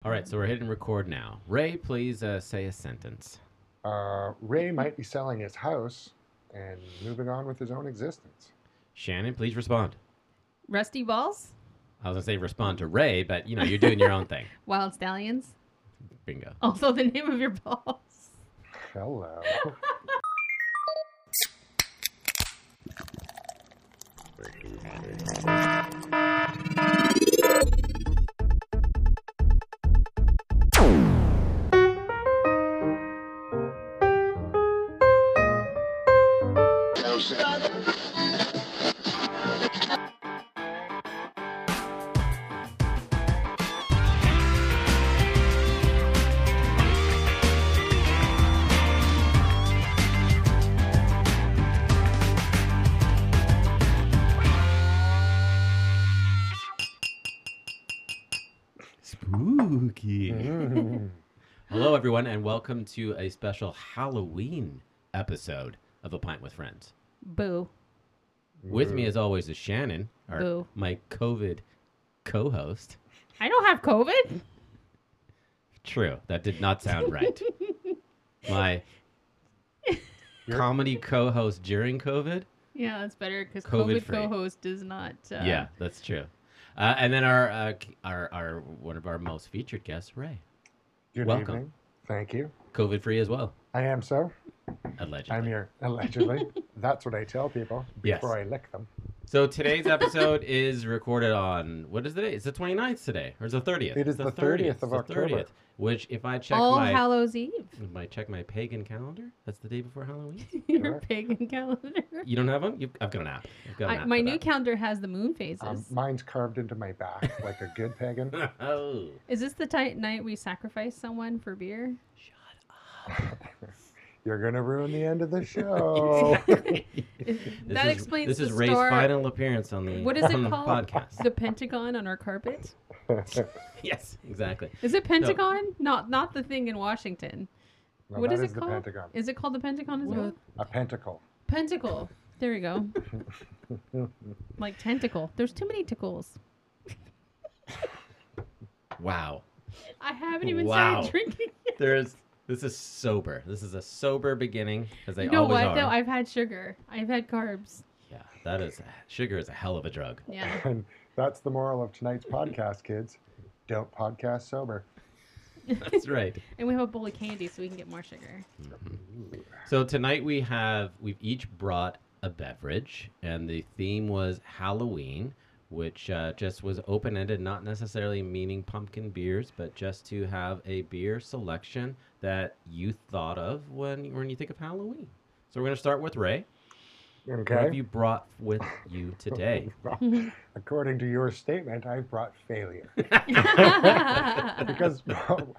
All right, so we're hitting record now. Ray, please say a sentence. Ray might be selling his house and moving on with his own existence. Shannon, please respond. Rusty Balls? I was going to say respond to Ray, but, you're doing your own thing. Wild Stallions? Bingo. Also the name of your balls. Hello. Spooky. Hello, everyone, and welcome to a special Halloween episode of A Pint with Friends. Boo. With me, as always, is Shannon, Boo. my COVID co-host. I don't have COVID. True, that did not sound right. My comedy co-host during COVID. Yeah, that's better because COVID COVID free. co-host does not. Yeah, that's true. And then our one of our most featured guests, Ray, Good Welcome. evening. Thank you. COVID free as well, I am so. allegedly. I'm here. Allegedly. That's what I tell people Yes. before I lick them. So today's episode is recorded on, what is the day? It's the 29th today, or is it the 30th? It is It's the 30th of It's the October. 30th, which if I check All my Hallows Eve. if I check my pagan calendar, that's the day before Halloween. Your Correct. pagan calendar. You don't have one? I've got an app. My for new that. calendar has the moon phases. Mine's carved into my back like a good pagan. Oh. Is this the night we sacrifice someone for beer? You're going to ruin the end of the show. That explains This the is Ray's star- final appearance on the, What is on it the called? podcast. The pentagon on our carpet? Yes, exactly. Is it pentagon? Not the thing in Washington. No, What that is is it the called? Pentagon. Is it called the pentagon as well? A pentacle. Pentacle. There we go. Like tentacle. There's too many tickles. Wow. I haven't even Wow. started drinking yet. This is sober. This is a sober beginning, as they You know always what are. though? I've had sugar. I've had carbs. Yeah, sugar is a hell of a drug. Yeah. And that's the moral of tonight's podcast, kids. Don't podcast sober. That's right. And we have a bowl of candy so we can get more sugar. So tonight we've each brought a beverage, and the theme was Halloween, which just was open-ended, not necessarily meaning pumpkin beers, but just to have a beer selection that you thought of when you think of Halloween. So we're going to start with Ray. What have Okay? you brought with you today? According to your statement, I brought failure. Because,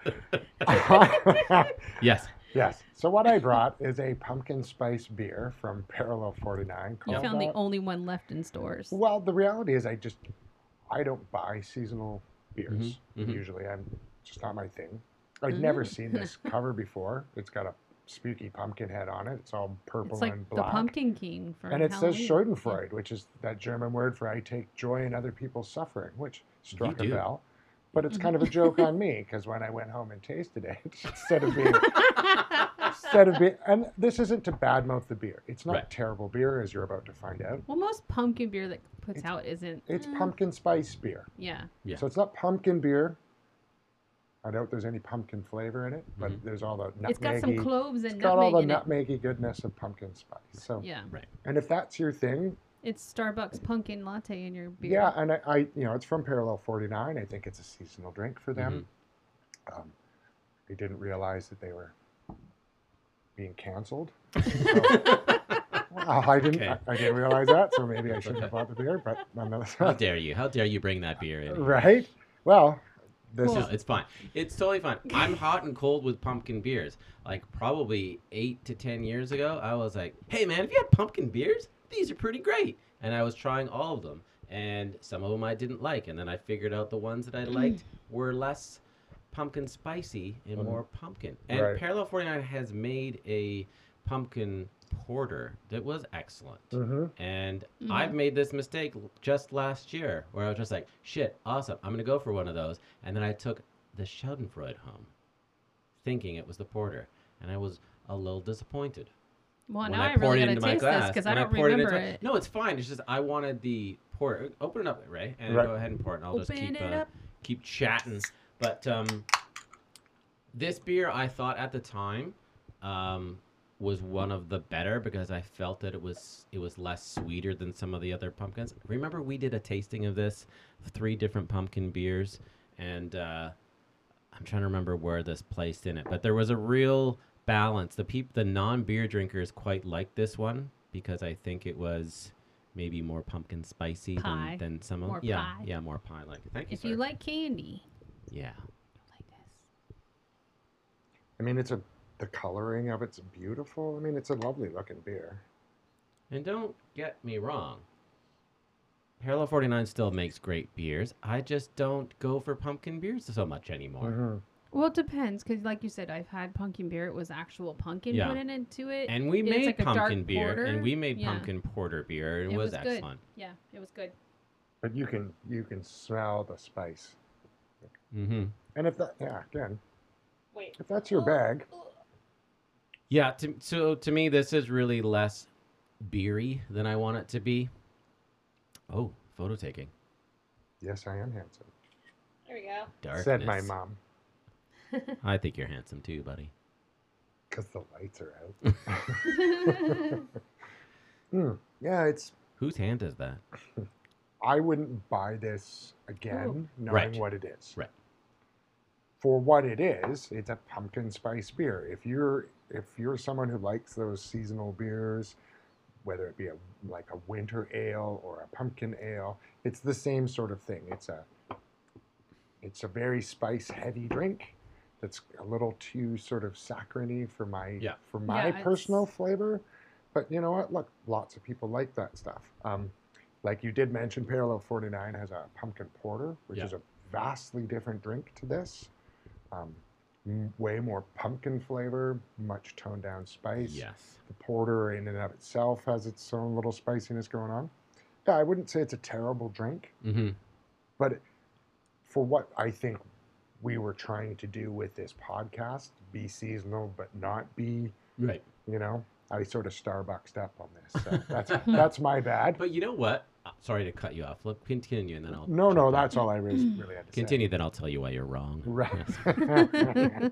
Yes. yes. So what I brought is a pumpkin spice beer from Parallel 49. You called, found the only one left in stores. Well, the reality is I don't buy seasonal beers. Mhm. Usually, I'm just not my thing. I'd never seen this cover before. It's got a spooky pumpkin head on it. It's all purple It's like and the black. pumpkin king for And it says Halloween. Schadenfreude, which is that German word for I take joy in other people's suffering, which struck a do. bell. But it's kind of a joke on me because when I went home and tasted it, instead of being, and this isn't to badmouth the beer. It's not Right. terrible beer, as you're about to find out. Well, most pumpkin beer that puts out isn't. It's pumpkin spice beer. Yeah. Yeah. So it's not pumpkin beer. I doubt there's any pumpkin flavor in it, but there's all the nutmeggy. It's got some cloves and It's got all nutmeg the in it. nutmeggy goodness of pumpkin spice. So, Yeah. Right. and if that's your thing, It's Starbucks pumpkin latte in your beer. yeah, and I it's from Parallel 49. I think it's a seasonal drink for them. I didn't realize that they were being canceled. Well, I didn't. Okay. I didn't realize that, so maybe I shouldn't have bought the beer. But nonetheless, How dare you? How dare you bring that beer in? right? Well, this No, is it's fine. It's totally fine. I'm hot and cold with pumpkin beers. Like probably 8 to 10 years ago, I was like, "Hey man, have you had pumpkin beers? These are pretty great." And I was trying all of them, and some of them I didn't like, and then I figured out the ones that I liked were less pumpkin spicy and more pumpkin. And Right. Parallel 49 has made a pumpkin porter that was excellent. And I've made this mistake just last year where I was just like, shit, awesome, I'm going to go for one of those. And then I took the Schadenfreude home, thinking it was the porter, and I was a little disappointed. Well, When now I I poured really it gotta into my taste this glass, because I when don't poured remember into it. No, it's fine. It's just I wanted the pour. Open it up, Ray, and Right. go ahead and pour it, and I'll just Open it up. keep chatting. But this beer, I thought at the time, was one of the better because I felt that it was less sweeter than some of the other pumpkins. Remember, we did a tasting of this, 3 different pumpkin beers, and I'm trying to remember where this placed in it, but there was a real balance. The non-beer drinkers quite liked this one because I think it was maybe more pumpkin spicy Pie. than some of More yeah pie. yeah more pie like. Thank you, If sir. you like candy, Yeah. you'll like this. I mean, the coloring of it's beautiful. I mean, it's a lovely looking beer. And don't get me wrong. Parallel 49 still makes great beers. I just don't go for pumpkin beers so much anymore. Mm-hmm. Well, it depends because, like you said, I've had pumpkin beer. It was actual pumpkin Yeah. put into it. And we It's made like a dark pumpkin beer, porter. and we made Yeah. pumpkin porter beer. It was good. excellent. Yeah, it was good. But you can smell the spice. Mm-hmm. And if that, yeah, again, Wait. if that's your bag, Yeah, so to me, this is really less beery than I want it to be. Oh, photo taking. yes, I am handsome. There we go. Darkness. Said my mom, I think you're handsome too, buddy. because the lights are out. Yeah, it's. Whose hand is that? I wouldn't buy this again, knowing Right. what it is. Right. For what it is, it's a pumpkin spice beer. If you're someone who likes those seasonal beers, whether it be like a winter ale or a pumpkin ale, it's the same sort of thing. It's a very spice heavy drink that's a little too sort of saccharine for my Yeah. Yeah, personal flavor. But you know what? Look, lots of people like that stuff. Like you did mention, Parallel 49 has a pumpkin porter, which Yeah. is a vastly different drink to this. Way more pumpkin flavor, much toned down spice. Yes. The porter in and of itself has its own little spiciness going on. Yeah, I wouldn't say it's a terrible drink, Mm-hmm. but for what I think we were trying to do with this podcast, be seasonal but not be, Right. I sort of Starbucksed up on this. So that's my bad. But you know what? Sorry to cut you off. Look, continue, and then I'll. No, jump in. that's all I really had to Continue, then I'll tell you why you're wrong. say. Yes. Right.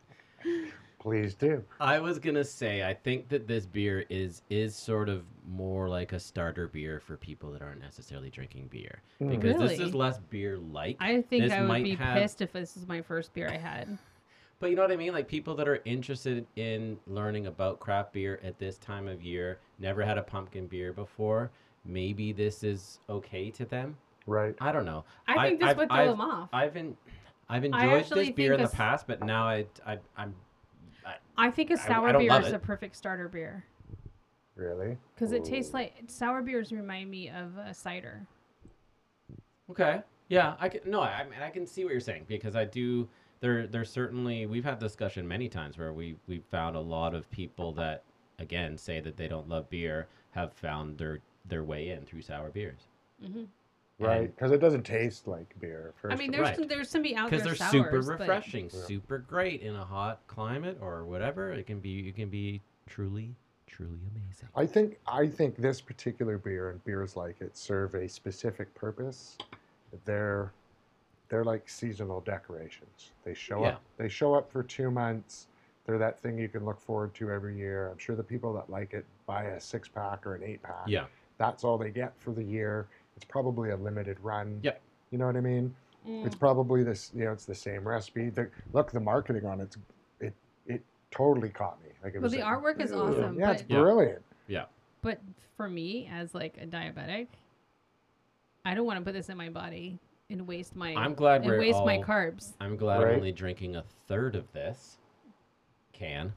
Please do. I was gonna say, I think that this beer is sort of more like a starter beer for people that aren't necessarily drinking beer, because this is Really? less beer-like. I think This I would might be have- pissed if this is my first beer I had. But you know what I mean? Like people that are interested in learning about craft beer at this time of year, never had a pumpkin beer before. Maybe this is okay to them. Right. I don't know. I think this would throw them off. I've enjoyed actually this beer in think the past, but now I'm I think a sour don't beer love is it. a perfect starter beer Really? because it tastes Ooh. like sour beers remind me of a cider. okay. Yeah, I can. No, I mean I can see what you're saying because I do. There's certainly we've had discussion many times where we've found a lot of people that again say that they don't love beer have found their way in through sour beers. Mm-hmm. Right. Because it doesn't taste like beer. First I mean, of all. there's somebody out there Because they're sours, super but- refreshing, Yeah. super great in a hot climate or whatever. It can be truly amazing. I think this particular beer and beers like it serve a specific purpose. They're like seasonal decorations. They show Yeah. up. They show up for 2 months. They're that thing you can look forward to every year. I'm sure the people that like it buy a 6-pack or an 8-pack. Yeah. That's all they get for the year. It's probably a limited run. Yep. You know what I mean? Mm. It's probably this. It's the same recipe. The marketing on it totally caught me. Like it Well, was the like, artwork is "Ugh." awesome, Yeah, it's but- Yeah. brilliant. But for me, as like a diabetic, I don't want to put this in my body and waste my I'm glad and we're waste my all- carbs. I'm glad I'm Right. only drinking a third of this can,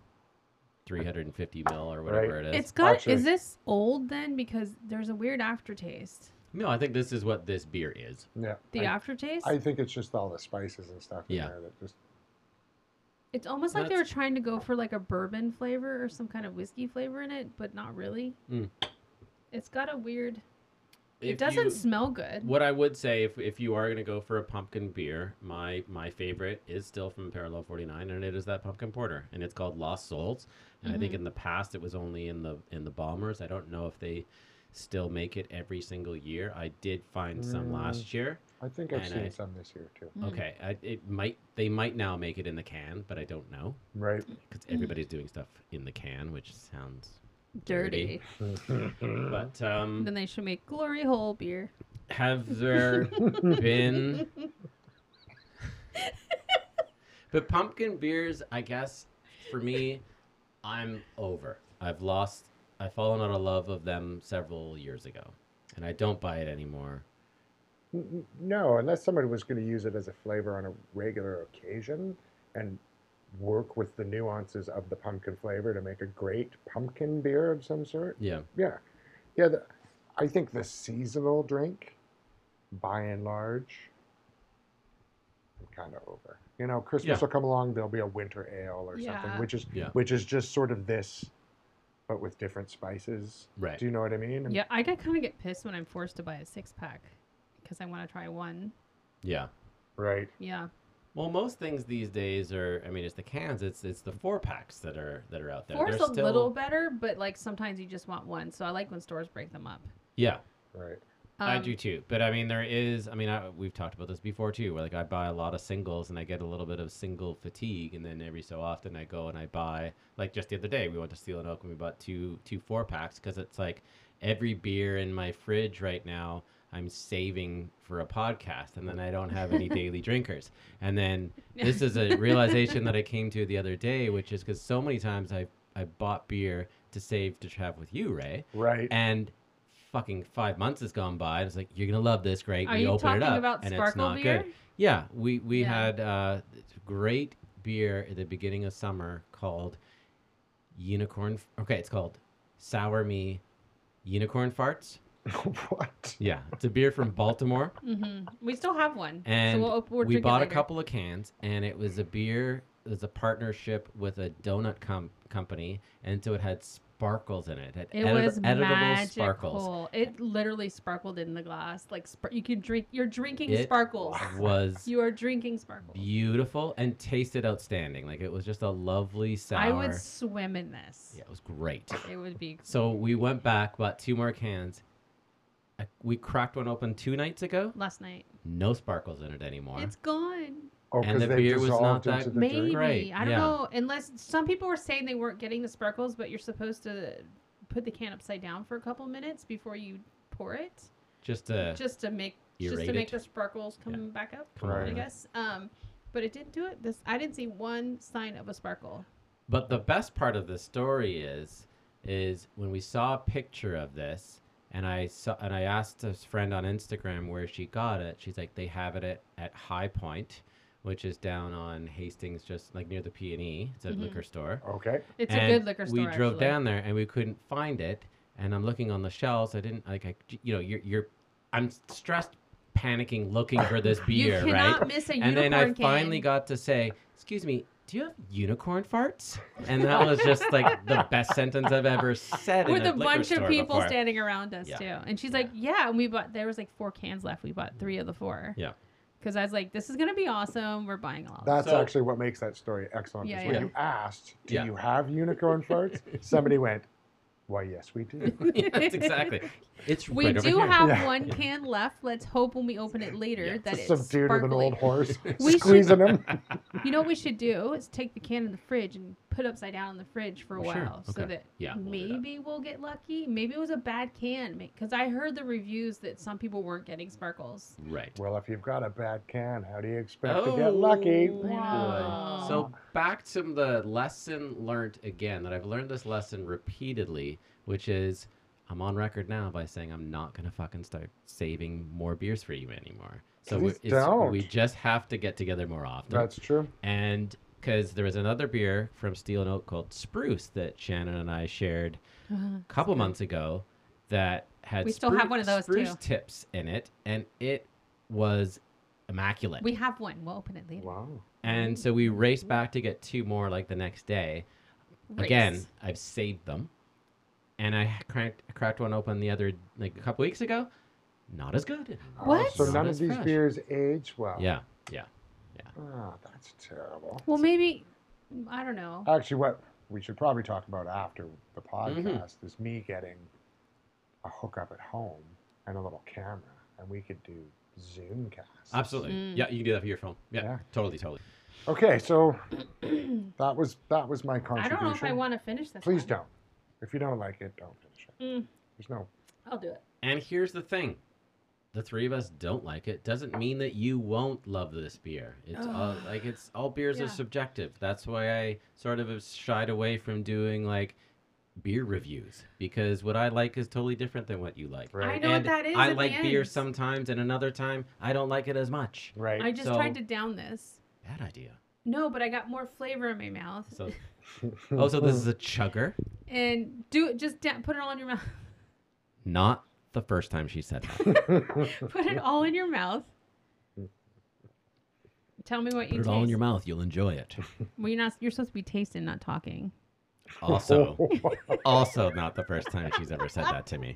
350 mil or whatever Right. it is. It's got. Actually- Is this old then? Because there's a weird aftertaste. No, I think this is what this beer is. Yeah. The aftertaste. I think it's just all the spices and stuff in Yeah. there that just. It's almost like they were That's- trying to go for like a bourbon flavor or some kind of whiskey flavor in it, but not really. Mm. It's got a weird. It If doesn't you- smell good. What I would say, if you are going to go for a pumpkin beer, my favorite is still from Parallel 49, and it is that pumpkin porter, and it's called Lost Souls. And I think in the past it was only in the Bombers. I don't know if they still make it every single year. I did find some last year. I think I've And seen I- some this year too. Okay, they might now make it in the can, but I don't know Right. because everybody's doing stuff in the can, which sounds Dirty. But Then they should make Glory Hole beer. have there been? But pumpkin beers, I guess, for me, I'm over. I've fallen out of love of them several years ago, and I don't buy it anymore. No, unless somebody was going to use it as a flavor on a regular occasion and work with the nuances of the pumpkin flavor to make a great pumpkin beer of some sort. Yeah, Yeah. Yeah. I think the seasonal drink, by and large, I'm kind of over. You know, Christmas Yeah. will come along, there'll be a winter ale or Yeah. something, Yeah. which is just sort of this, but with different spices. right. Do you know what I mean? And Yeah, I kind of get pissed when I'm forced to buy a 6-pack because I want to try one. Yeah. Right. Yeah. Well, most things these days are. I mean, it's the cans. It's the 4-packs that are out there. Four's They're a little better, but like sometimes you just want one. So I like when stores break them up. Yeah. Right. I do too, but I mean, there is. I mean, we've talked about this before too. Where like I buy a lot of singles, and I get a little bit of single fatigue, and then every so often I go and I buy. Like just the other day, we went to Steel and Oak and we bought two 4-packs because it's like every beer in my fridge right now I'm saving for a podcast, and then I don't have any daily drinkers. And then this is a realization that I came to the other day, which is because so many times I bought beer to save to have with you, Ray, Right. and fucking 5 months has gone by, and it's like, you're gonna love this, great. Are We you open talking it up, about and it's Sparkle not beer? good. Yeah, we Yeah. had great beer at the beginning of summer called Unicorn. Okay, it's called Sour Me Unicorn Farts. What? Yeah, it's a beer from Baltimore, We still have one. and we'll we drink it bought a later. couple of cans, and it was a beer. It was a partnership with a donut company, and so it had sparkles in it. It was editable magical. sparkles. It literally sparkled in the glass. Like you could drink. You're drinking It sparkles. was You are drinking sparkles. beautiful and tasted outstanding. Like it was just a lovely sour. I would swim in this. Yeah, it was great. It would be. So we went back, bought 2 more cans. We cracked one open 2 nights ago. Last night. No sparkles in it anymore. It's gone. Oh, And because the they've beer was dissolved not into that the Maybe. drink? Great, I don't yeah. know. Unless some people were saying they weren't getting the sparkles, but you're supposed to put the can upside down for a couple minutes before you pour it, just to just to make Aerate it. the sparkles come back up. Come Right. I on. guess. But it didn't do it. I didn't see one sign of a sparkle. But the best part of the story is when we saw a picture of this, and I asked this friend on Instagram where she got it. She's like, they have it at High Point, which is down on Hastings, just like near the P&E. It's a liquor store. Okay. It's And a good liquor store. We drove actually. down there and we couldn't find it. And I'm looking on the shelves. I didn't I'm stressed, panicking, looking for this beer, You cannot right? miss a And unicorn then I can. finally got to say, "Excuse me, do you have unicorn farts?" And that was just like the best sentence I've ever said. with in a liquor bunch of store people before. standing around us Yeah. too. And she's like, "Yeah." And there was like 4 cans left. We bought 3 of the 4. Yeah. Because I was like, "This is gonna be awesome. We're buying a lot." That's So- actually what makes that story excellent. Yeah, is when yeah. you asked, "Do Yeah. you have unicorn farts?" Somebody went, "Why, yes, we do." Yeah, that's exactly. It's We right over do here. have Yeah. 1 can left. Let's hope when we open it later Yeah. that it's Some dude with an sparkly. old horse We should- squeezing him. You know what we should do is take the can in the fridge and put it upside down in the fridge for a Sure. while, so Okay. that Yeah, we'll do that. maybe we'll get lucky. Maybe it was a bad can, because I heard the reviews that some people weren't getting sparkles. Right. Well, if you've got a bad can, how do you expect to get lucky? Oh, Wow. boy. So back to the lesson learned again, that I've learned this lesson repeatedly, which is I'm on record now by saying I'm not going to fucking start saving more beers for you anymore. So Please don't. we just have to get together more often. That's true. And because there was another beer from Steel and Oak called Spruce that Shannon and I shared a couple months ago that had We still have one of those, spruce too. tips in it, and it was immaculate. We have one. We'll open it later. Wow. And so we raced back to get 2 more like the next day. Race. Again, I've saved them. And I cracked one open the other, like a couple weeks ago. not as good. What? So Not none as of these fresh. beers age well. Yeah. Oh, that's terrible. Well, maybe I don't know. Actually, what we should probably talk about after the Mm-hmm. podcast is me getting a hookup at home and a little camera, and we could do Zoom casts. Absolutely. Mm. Yeah, you can do that for your phone. Yeah, Yeah. totally. Okay, so that was my I contribution. don't know if I want to finish this. Please one. don't. If you don't like it, don't finish it. Mm, There's no. I'll do it. And here's the thing. The three of us don't like it doesn't mean that you won't love this beer. It's all beers Yeah. are subjective. That's why I sort of have shied away from doing like beer reviews because what I like is totally different than what you like. Right. I know And what that is. I at like the beer end. sometimes, and another time I don't like it as much. Right. I just So- tried to down this. Bad idea. No, but I got more flavor in my mouth. So, so this is a chugger. And put it all in your mouth. Not the first time she said that. Put it all in your mouth. Tell me what you Put it taste. all in your mouth. You'll enjoy it. Well, you're supposed to be tasting, not talking. Also, not the first time she's ever said that to me.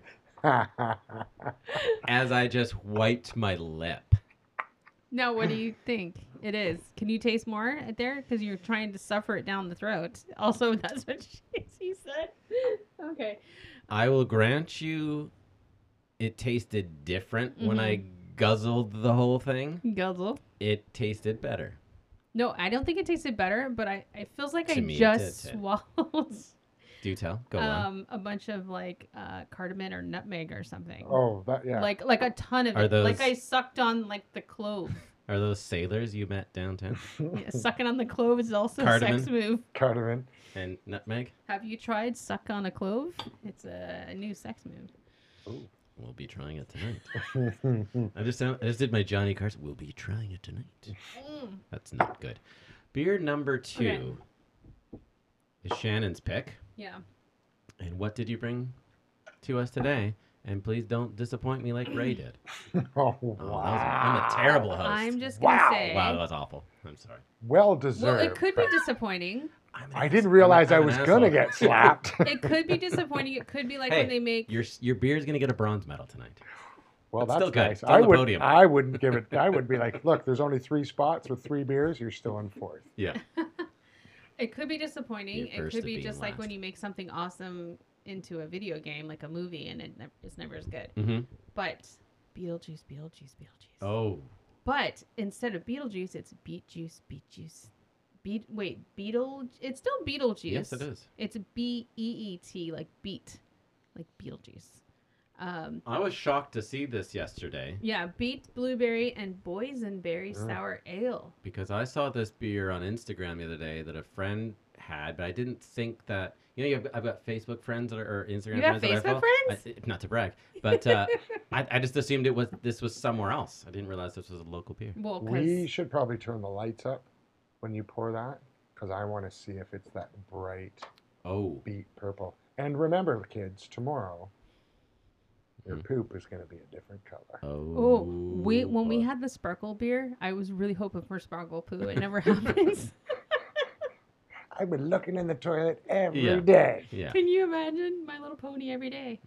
As I just wiped my lip. No, what do you think it is? Can you taste more there? Because you're trying to suffer it down the throat. Also, that's what she said. Okay. I will grant you it tasted different when I Mm-hmm. guzzled the whole thing. Guzzle. It tasted better. No, I don't think it tasted better, but it feels like To I me, it just did, too. swallowed Do tell. Go on. a bunch of like cardamom or nutmeg or something. Oh, that yeah. Like a ton of Are it. Like those- I sucked on like the clove. Are those sailors you met downtown? Yeah, sucking on the clove is also a Cardamom? sex move. Cardamom. And nutmeg? Have you tried suck on a clove? It's a new sex move. We'll be trying it tonight. I just did my Johnny Carson. We'll be trying it tonight. Mm. That's not good. Beer number 2 is Shannon's pick. Yeah. And what did you bring to us today? And please don't disappoint me like Ray did. Oh, Oh, that wow. I'm a terrible host. I'm just gonna Wow. say. Wow, that was awful. I'm sorry. Well Well, deserved. it could be disappointing. I didn't realize I I'm an was gonna asshole. get slapped. It could be disappointing. It could be like Hey, when they make. Your beer's gonna get a bronze medal tonight. Well, That's that's still good. nice. It's on the would. podium. I wouldn't give it. I would be like, look, there's only 3 spots with 3 beers. You're still in 4th. Yeah. It could be disappointing. You're It first could to be be just like when last. you make something awesome into a video game, like a movie, and it's never as good. Mm-hmm. But Beetlejuice. Oh. But instead of Beetlejuice, it's beet juice. Beetle. It's still Beetlejuice. Yes, it is. It's BEET, like beet, like Beetlejuice. I was shocked to see this yesterday Yeah, beet, blueberry, and boysenberry Mm. sour ale. because I saw this beer on Instagram the other day that a friend had, but I didn't think that. I've got Facebook friends or Instagram You got friends. that I Facebook follow. friends? Not to brag, but I just assumed this was somewhere else. I didn't realize this was a local beer. Well, We because should probably turn the lights up when you pour that, because I want to see if it's that bright Oh. beet purple. And remember, kids, tomorrow your Mhm. poop is going to be a different color. oh, when we boy. had the sparkle beer, I was really hoping for sparkle poo. It never happens. I've been looking in the toilet every Yeah. day. Yeah. Can you imagine My Little Pony every day?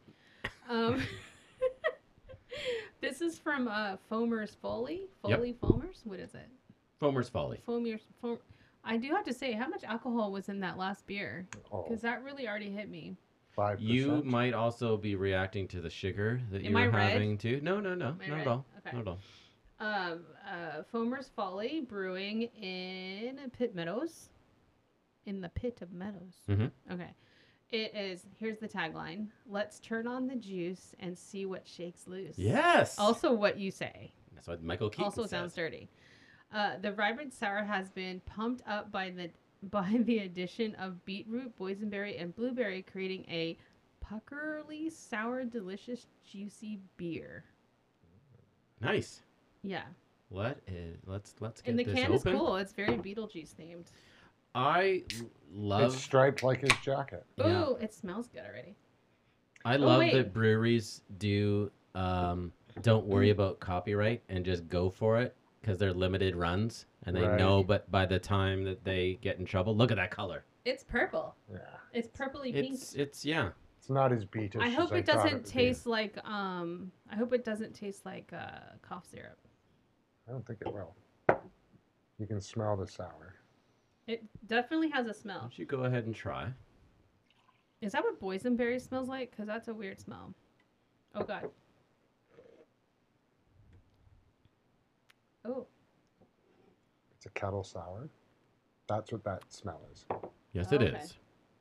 This is from Foamer's Folly. Yep. Foamers? What is it? Foamer's Folly. I do have to say, how much alcohol was in that last beer? Oh, Because that really already hit me. 5%. You might also be reacting to the sugar that Am you I were red? having too. No, not Am I at red? all. Okay. Not at all. Foamer's Folly Brewing in Pitt Meadows. In the Pit of Meadows. Mhm. Okay. It is, here's the tagline. Let's turn on the juice and see what shakes loose. Yes. Also what you say. That's what Michael Keaton Also says. sounds dirty. The vibrant sour has been pumped up by the addition of beetroot, boysenberry, and blueberry, creating a puckerly sour, delicious, juicy beer. Nice. Yeah, Let's get and the this can open. is cool. It's very Beetlejuice themed. I love It's striped like his jacket. Yeah. Ooh, it smells good already. I love wait. that breweries do don't worry about copyright and just go for it because they're limited runs and they Right. know. But by the time that they get in trouble, look at that color. It's purple. Yeah. It's purpley pink. It's yeah. It's not as beatish. I hope as it thought doesn't would be. taste like I hope it doesn't taste like cough syrup. I don't think it will. You can smell the sour. It definitely has a Why smell. don't you go ahead and try? Is that what boysenberry smells like? Because that's a weird smell. Oh god. Oh. It's a kettle sour. That's what that smell is. Yes, it Okay. is.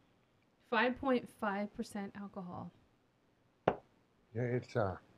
5.5% alcohol. Yeah, it's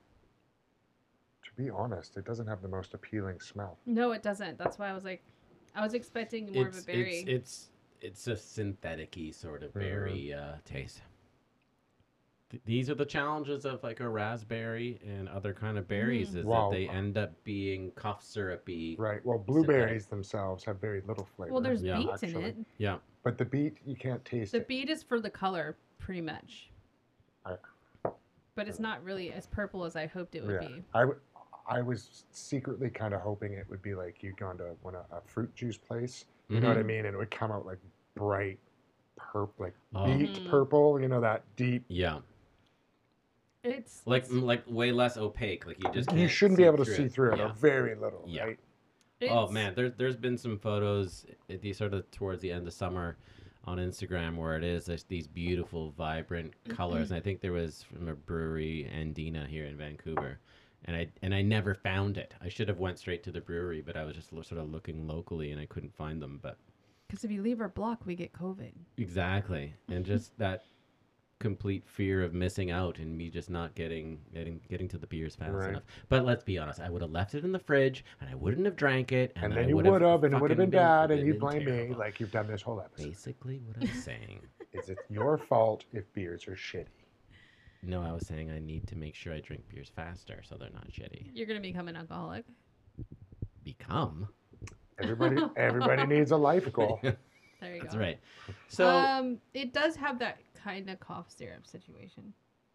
to be honest, it doesn't have the most appealing smell. No, it doesn't. That's why I was like, I was expecting more of a berry. It's a synthetic-y sort of Mhm. berry taste. These are the challenges of like a raspberry and other kind of berries, is Wow. that they end up being cough syrupy. Right. Well, blueberries themselves have very little flavor. Well, there's Yeah. beets in actually. it. Yeah. But the beet, you can't taste The it. beet is for the color, pretty much. I- But it's not really as purple as I hoped it would be. I was secretly kind of hoping it would be like you'd gone to a fruit juice place. You know what I Mhm. mean? And it would come out like bright purple, like Oh. beet Mhm. purple. You know, that deep. Yeah. It's Like way less opaque. Like you just can't You shouldn't be able to through see through it, Yeah. or very little, Yeah. right? Oh it's- man, there's been some photos at these sort of towards the end of summer on Instagram where it is there's these beautiful, vibrant colors. And I think there was from a brewery, Andina, here in Vancouver, and I never found it. I should have went straight to the brewery, but I was just sort of looking locally and I couldn't find them. But Because if you leave our block, we get COVID. exactly, and just that complete fear of missing out and me just not getting to the beers fast Right. enough. But let's be honest, I would have left it in the fridge and I wouldn't have drank it, And I then you would have, and it would have fucking been bad, and been you'd blame me terrible. like you've done this whole episode. Basically, what I'm saying. Is it your fault if beers are shitty? No, I was saying I need to make sure I drink beers faster so they're not shitty. You're going to become an alcoholic. Become. Everybody needs a life goal. There you That's go. right. So It does have that kind of cough syrup situation.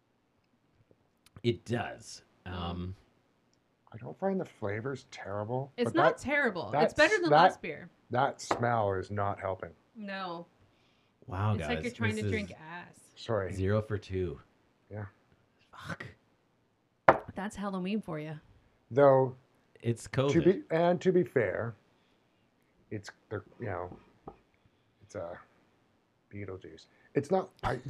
it does. Um, I don't find the flavors terrible. It's but not terrible. It's that's- better than that- last beer. that smell is not helping. No. wow, It's guys. like you're trying this to is drink ass. Sorry. 0 for 2. Yeah. Fuck. That's Halloween for you. Though It's COVID. to be fair, it's it's a Beetlejuice. It's not.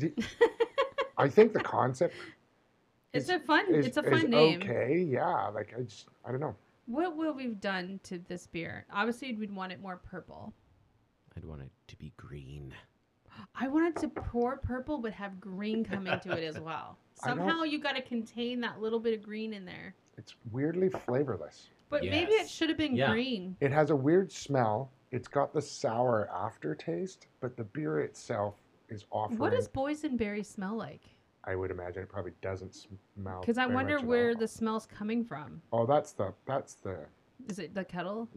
I think the concept It's is- a fun. is, It's a is fun name. okay. Yeah, like I don't know. What will we've done to this beer? Obviously, we'd want it more purple. I'd want it to be green. I wanted to pour purple, but have green come into it as well. I don't- Somehow you got to contain that little bit of green in there. It's weirdly flavorless. But maybe it Yes. should have been Yeah. green. It has a weird smell. It's got the sour aftertaste, but the beer itself is offering. What does boysenberry smell like? I would imagine it probably doesn't smell. Because I very wonder much at where all. the smell's coming from. Oh, that's the Is it the kettle?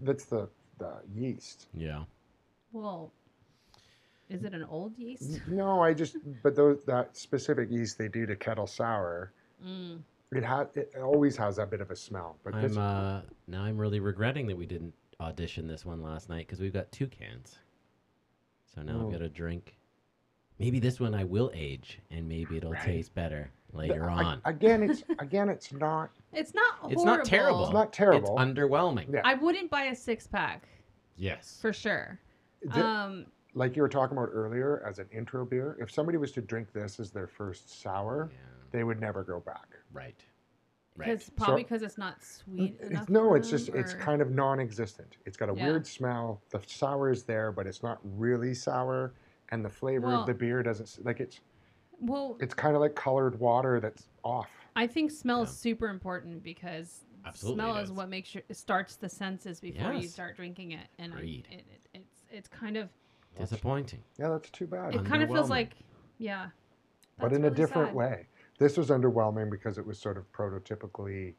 yeast. Yeah. Well, is it an old yeast? No, but that specific yeast they do to kettle sour, Mm. it always has that bit of a smell. But this, Now I'm really regretting that we didn't audition this one last night because we've got 2 cans. So now Oh. I've got to drink. Maybe this one I will age and maybe it'll Right. taste better later on. again, it's not. It's not horrible. It's not terrible. It's not terrible. It's underwhelming. Yeah. I wouldn't buy a 6-pack Yes. for sure. Th- like you were talking about earlier, as an intro beer, if somebody was to drink this as their first sour, Yeah. they would never go back. Right. Because Right. probably because it's not sweet It's, enough. no, for it's just them, it's or- kind of non-existent. It's got a Yeah. weird smell. The sour is there, but it's not really sour, and the flavor Well- of the beer doesn't like Well, it's kind of like colored water that's off. I think smell is Yeah. super important because Absolutely smell it is is. what makes it starts the senses before you Yes. start drinking it, and Agreed. it's kind of Disappointing. Yeah, that's too bad. it kind of feels Underwhelming. like yeah, But that's in a really different sad. way. This was underwhelming because it was sort of prototypically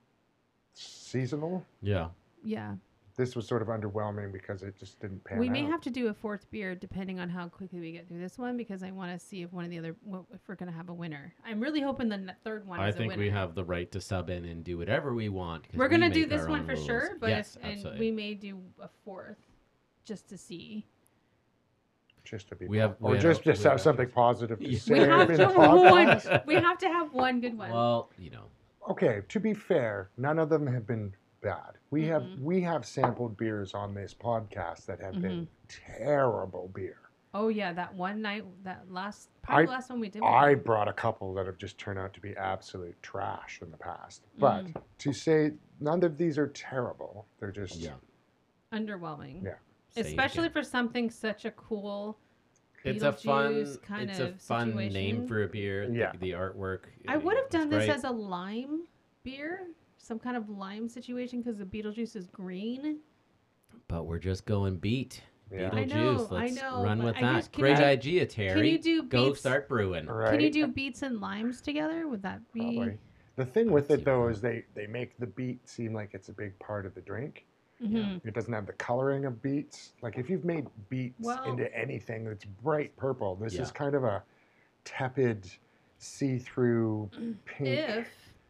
seasonal. Yeah. Yeah, This was sort of underwhelming because it just didn't pan we out. may have to do a 4th beer depending on how quickly we get through this one because I want to see if one of the other if we're gonna have a winner. I'm really hoping the 3rd one I is a think winner. we have the right to sub in and do whatever we want. 'Cause We're we gonna do make this our one own for rules. sure, but yes, and absolutely. we may do a 4th just to see. just to be, We have- or we just have- we have have- something positive to Yeah. say We have in to the podcast. one. We have to have one good one. Well, you know, Okay, to be fair, none of them have been bad. We Mhm. have sampled beers on this podcast that have been Mm-hmm. terrible beer. Oh yeah, that one night, probably the last one we did. with I you. brought a couple that have just turned out to be absolute trash in the past. But Mm. to say none of these are terrible, they're just yeah. Underwhelming. Yeah. Say it Especially again. for something such a cool. It's a fun, Beetlejuice kind it's a of fun situation. name for a beer. Yeah. The artwork. I would have it's done this great. as a lime beer, some kind of lime situation, because the Beetlejuice is green. But we're just going beat. Yeah. I know, Beetlejuice. Let's I know, run but with I that. guess- can Great you- idea, Terry. do Go beets- start brewing. right. Can you do beets and limes together? Would that be? Probably. The thing with Let's it see. though is they make the beet seem like it's a big part of the drink. Mhm. It doesn't have the coloring of beets. Like if you've made beets Well- into anything that's bright purple, this Yeah. is kind of a tepid, see-through, pink,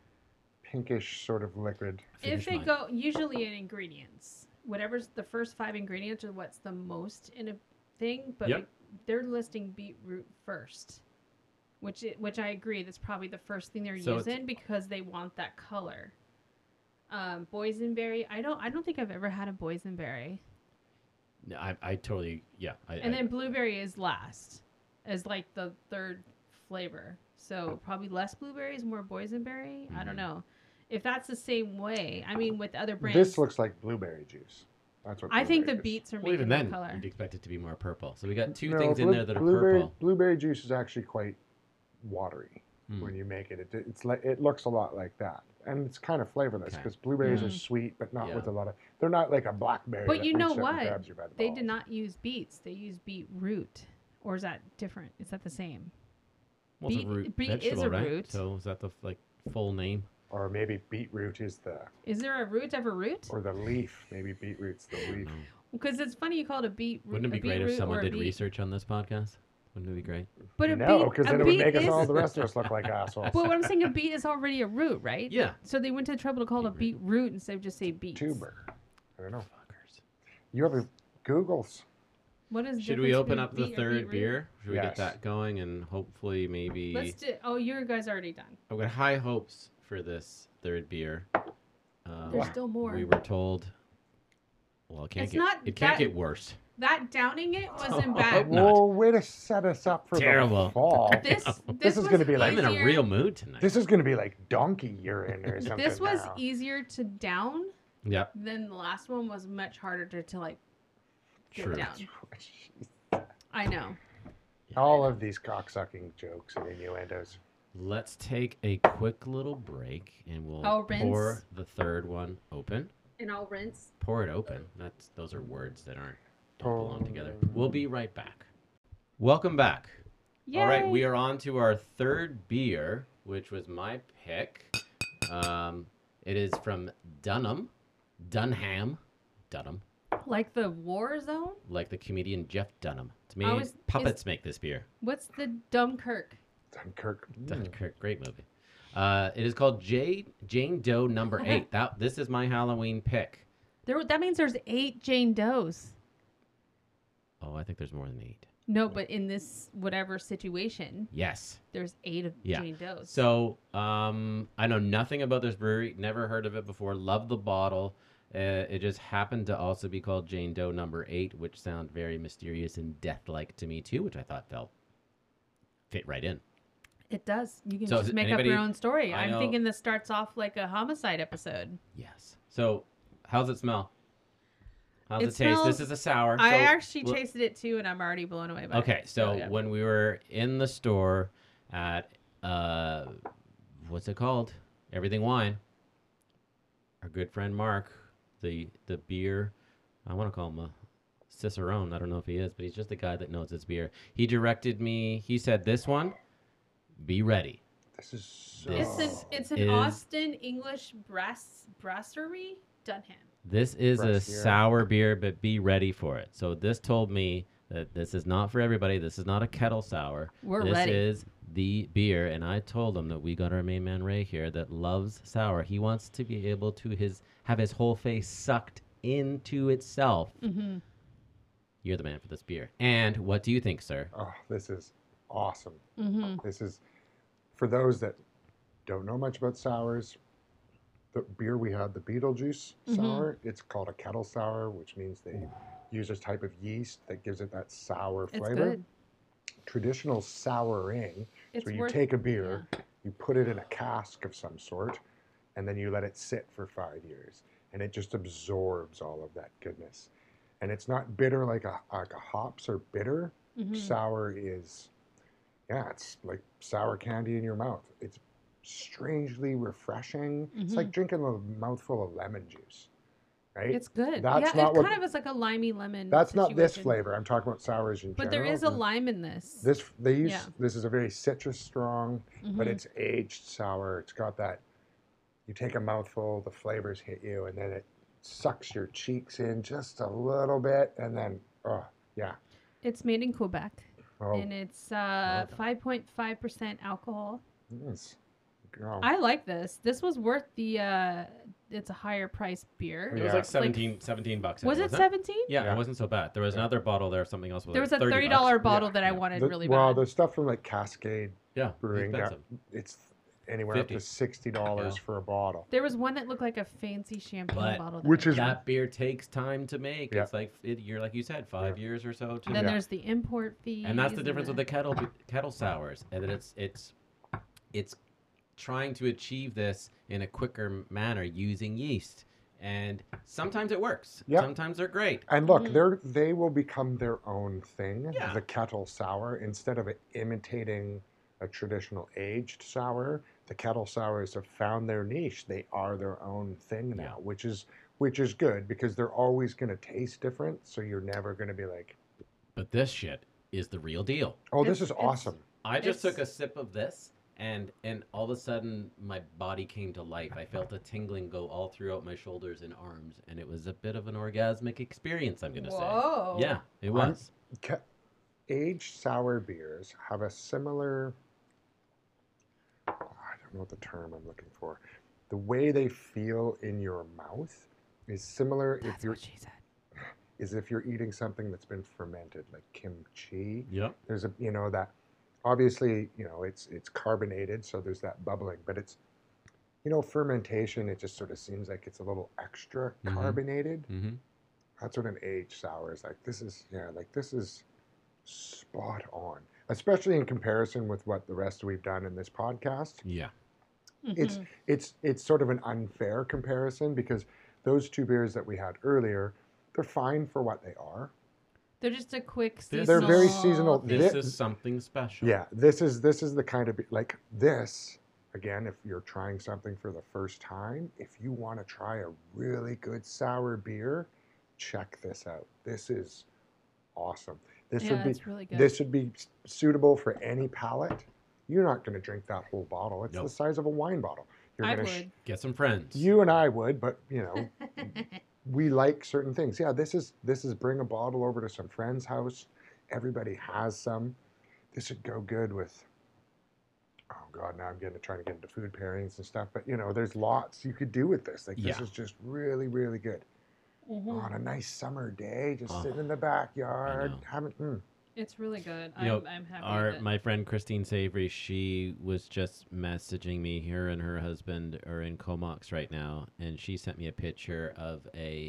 pinkish sort of liquid. Finish If they mine. go usually in ingredients, whatever's the first 5 ingredients are what's the most in a thing, but Yep. they're listing beetroot first, which I agree that's probably the first thing they're So it's- using because they want that color. Boysenberry, I don't think I've ever had a boysenberry, No, I totally, yeah. and then blueberry is last, as like the third flavor. So probably less blueberries, more boysenberry. I don't Mhm. know if that's the same way. I mean, with other brands, This looks like blueberry juice. That's what I think the blueberry is. beets are well, making even the then, color. you'd expect it to be more purple. So we got two No, things in there that are blueberry, purple. Blueberry juice is actually quite watery Hmm. when you make it. It's like it looks a lot like that, and it's kind of flavorless Okay. because blueberries are Mm. sweet, but not Yeah. with a lot of. They're not like a blackberry. But that you know reaches out and what? grabs you by the They balls. did not use beets. They used beetroot. Or is that different? Is that the same? Well, it's a beet- root beet is vegetable, a right? root. So is that the full name? Or maybe beetroot is the Is there a root of a root? or the leaf. Maybe beetroot's the leaf. No. Because it's funny you call it a beet. Wouldn't it be a great if beetroot someone or a did beet. research on this podcast? Wouldn't it be great? But a No, beet, because a then it would beet make us is, all the rest of us look like assholes. But what I'm saying, a beet is already a root, right? Yeah. So they went to the trouble to call it a beetroot instead of just say beets. Tuber. I don't know. Fuckers. You have a Google's. What is the Should we difference open between up the beet or third beetroot? beer? Should we get Yes. that going and hopefully maybe? Let's do. Oh, your guys already done. I've got high hopes for this third beer. There's still more. We were told. Well, it can't It's get. not It can't that- get worse. That downing it wasn't Oh, bad. Not. Whoa, way to set us up for Terrible. the fall. This is was gonna be like- I'm in a easier- real mood tonight. This is going to be like donkey urine or something. This was now. easier to down Yep. than the last one was much harder to like get True. down. I know. All of these cocksucking jokes and innuendos. Let's take a quick little break and we'll I'll pour rinse. the third one open. And I'll rinse. Pour it open. Those are words that don't belong together. Pour. We'll be right back. Welcome back. Yay. All right, we are on to our third beer, which was my pick. It is from Dunham, Like the war zone? like the comedian Jeff Dunham. To me, I was- puppets make this beer. What's the Dunkirk? Dunkirk. Dunkirk, great movie. It is called Jane Doe number 8. This is my Halloween pick. That means there's 8 Jane Does. Oh, I think there's more than 8. No, but in this whatever situation, Yes. there's 8 of Yeah. Jane Does. So, I know nothing about this brewery. Never heard of it before. Love the bottle. It just happened to also be called Jane Doe number 8, which sound very mysterious and death-like to me too, which I thought fit right in. It does. You can So just is make anybody- up your own story. I I'm know- thinking this starts off like a homicide episode. Yes. So, how's it smell? How's It it, taste? This smells- is a sour. I so actually l- tasted it too, and I'm already blown away by it. Okay, so yeah. when we were in the store at what's it called? Everything Wine. Our good friend Mark, the beer, I want to call him a cicerone. I don't know if he is, but he's just a guy that knows his beer. He directed me. He said, "This one, be ready." This is so. It's an is- Austin English brasserie, Dunham. This is a Brassiere. sour beer, but be ready for it. So this told me that this is not for everybody. This is not a kettle sour. We're this ready. is the beer, and I told him that we got our main man Ray here that loves sour. He wants to be able to have his whole face sucked into itself. Mm-hmm. you're the man for this beer. And what do you think, sir? Oh, this is awesome. Mm-hmm. This is, for those that don't know much about sours, the beer we had, the Beetlejuice sour, it's called a kettle sour, which means they use a type of yeast that gives it that sour It's flavor. good. Traditional souring, It's so you worth- take a beer, you put it in a cask of some sort, and then you let it sit for 5 years, and it just absorbs all of that goodness. And it's not bitter like a hops are bitter. Mhm. Sour is, yeah, it's like sour candy in your mouth. It's strangely refreshing. It's like drinking a mouthful of lemon juice, right? It's good. That's yeah, not it what- kind of is like a limey lemon. That's not this situation. flavor. I'm talking about sours in But general. there is a lime in this. This they use. Yeah. This is a very citrus strong, but Mhm. it's aged sour. It's got that. You take a mouthful, the flavors hit you, and then it sucks your cheeks in just a little bit, and then oh yeah, It's made in Quebec, oh and it's done. 5.5% alcohol. yes. Oh, I like this. This was worth the. It's a higher price beer. It Yeah. was like It's like- 17 bucks. Was it wasn't 17? Yeah, Yeah. it wasn't so bad. There was Yeah. another bottle there, something else. There was a $30 $30 bucks. bottle Yeah. that I wanted really well, bad. the stuff from like Cascade Yeah, Brewing, expensive. it's anywhere up to 50. $60 Yeah. for a bottle. There was one that looked like a fancy champagne But- bottle. That Which I is- liked. That beer takes time to make. Yeah. It's like you're like you said, 5 years or so. To And then Yeah. there's the import fee. And that's the difference with the kettle sours, and that it's trying to achieve this in a quicker manner using yeast, and sometimes it works. Yeah. Sometimes they're great. And look, Mhm. they will become their own thing. Yeah. The kettle sour, instead of it imitating a traditional aged sour, the kettle sours have found their niche. They are their own thing now, Yeah. which is good because they're always going to taste different. So you're never going to be like, But this shit is the real deal. oh, this is It's- awesome. I just It's- took a sip of this, and all of a sudden my body came to life. I felt a tingling go all throughout my shoulders and arms, and it was a bit of an orgasmic experience. I'm gonna Whoa. say, yeah, it I'm- was. Aged sour beers have a similar, I don't know what the term I'm looking for. The way they feel in your mouth is similar if That's you're what she said. if you're eating something that's been fermented, like kimchi. Yep. There's a that obviously it's carbonated, so there's that bubbling, but it's fermentation. It just sort of seems like it's a little extra Mhm. carbonated. Mm-hmm. That's what an aged sour is like. This is spot on, especially in comparison with what the rest we've done in this podcast. Yeah. Mhm. It's sort of an unfair comparison because those two beers that we had earlier, they're fine for what they are. They're just a quick seasonal. They're very seasonal. thing. This Thi- is something special. Yeah, this is the kind of like this again. If you're trying something for the first time, if you want to try a really good sour beer, check this out. This is awesome. This Yeah, would be it's really good. this would be suitable for any palate. You're not going to drink that whole bottle. It's Nope. the size of a wine bottle. You're I gonna would. Get some friends. you and I would, but we like certain things. Yeah, this is bring a bottle over to some friend's house. Everybody has some. This would go good with. Oh God, now I'm trying to get into food pairings and stuff. But there's lots you could do with this. Like this Yeah. is just really, really good Mhm. on a nice summer day. Just Oh, sitting in the backyard, know. having. It's really good. You know, I'm happy with it. My friend Christine Savory, she was just messaging me. Her and her husband are in Comox right now, and she sent me a picture of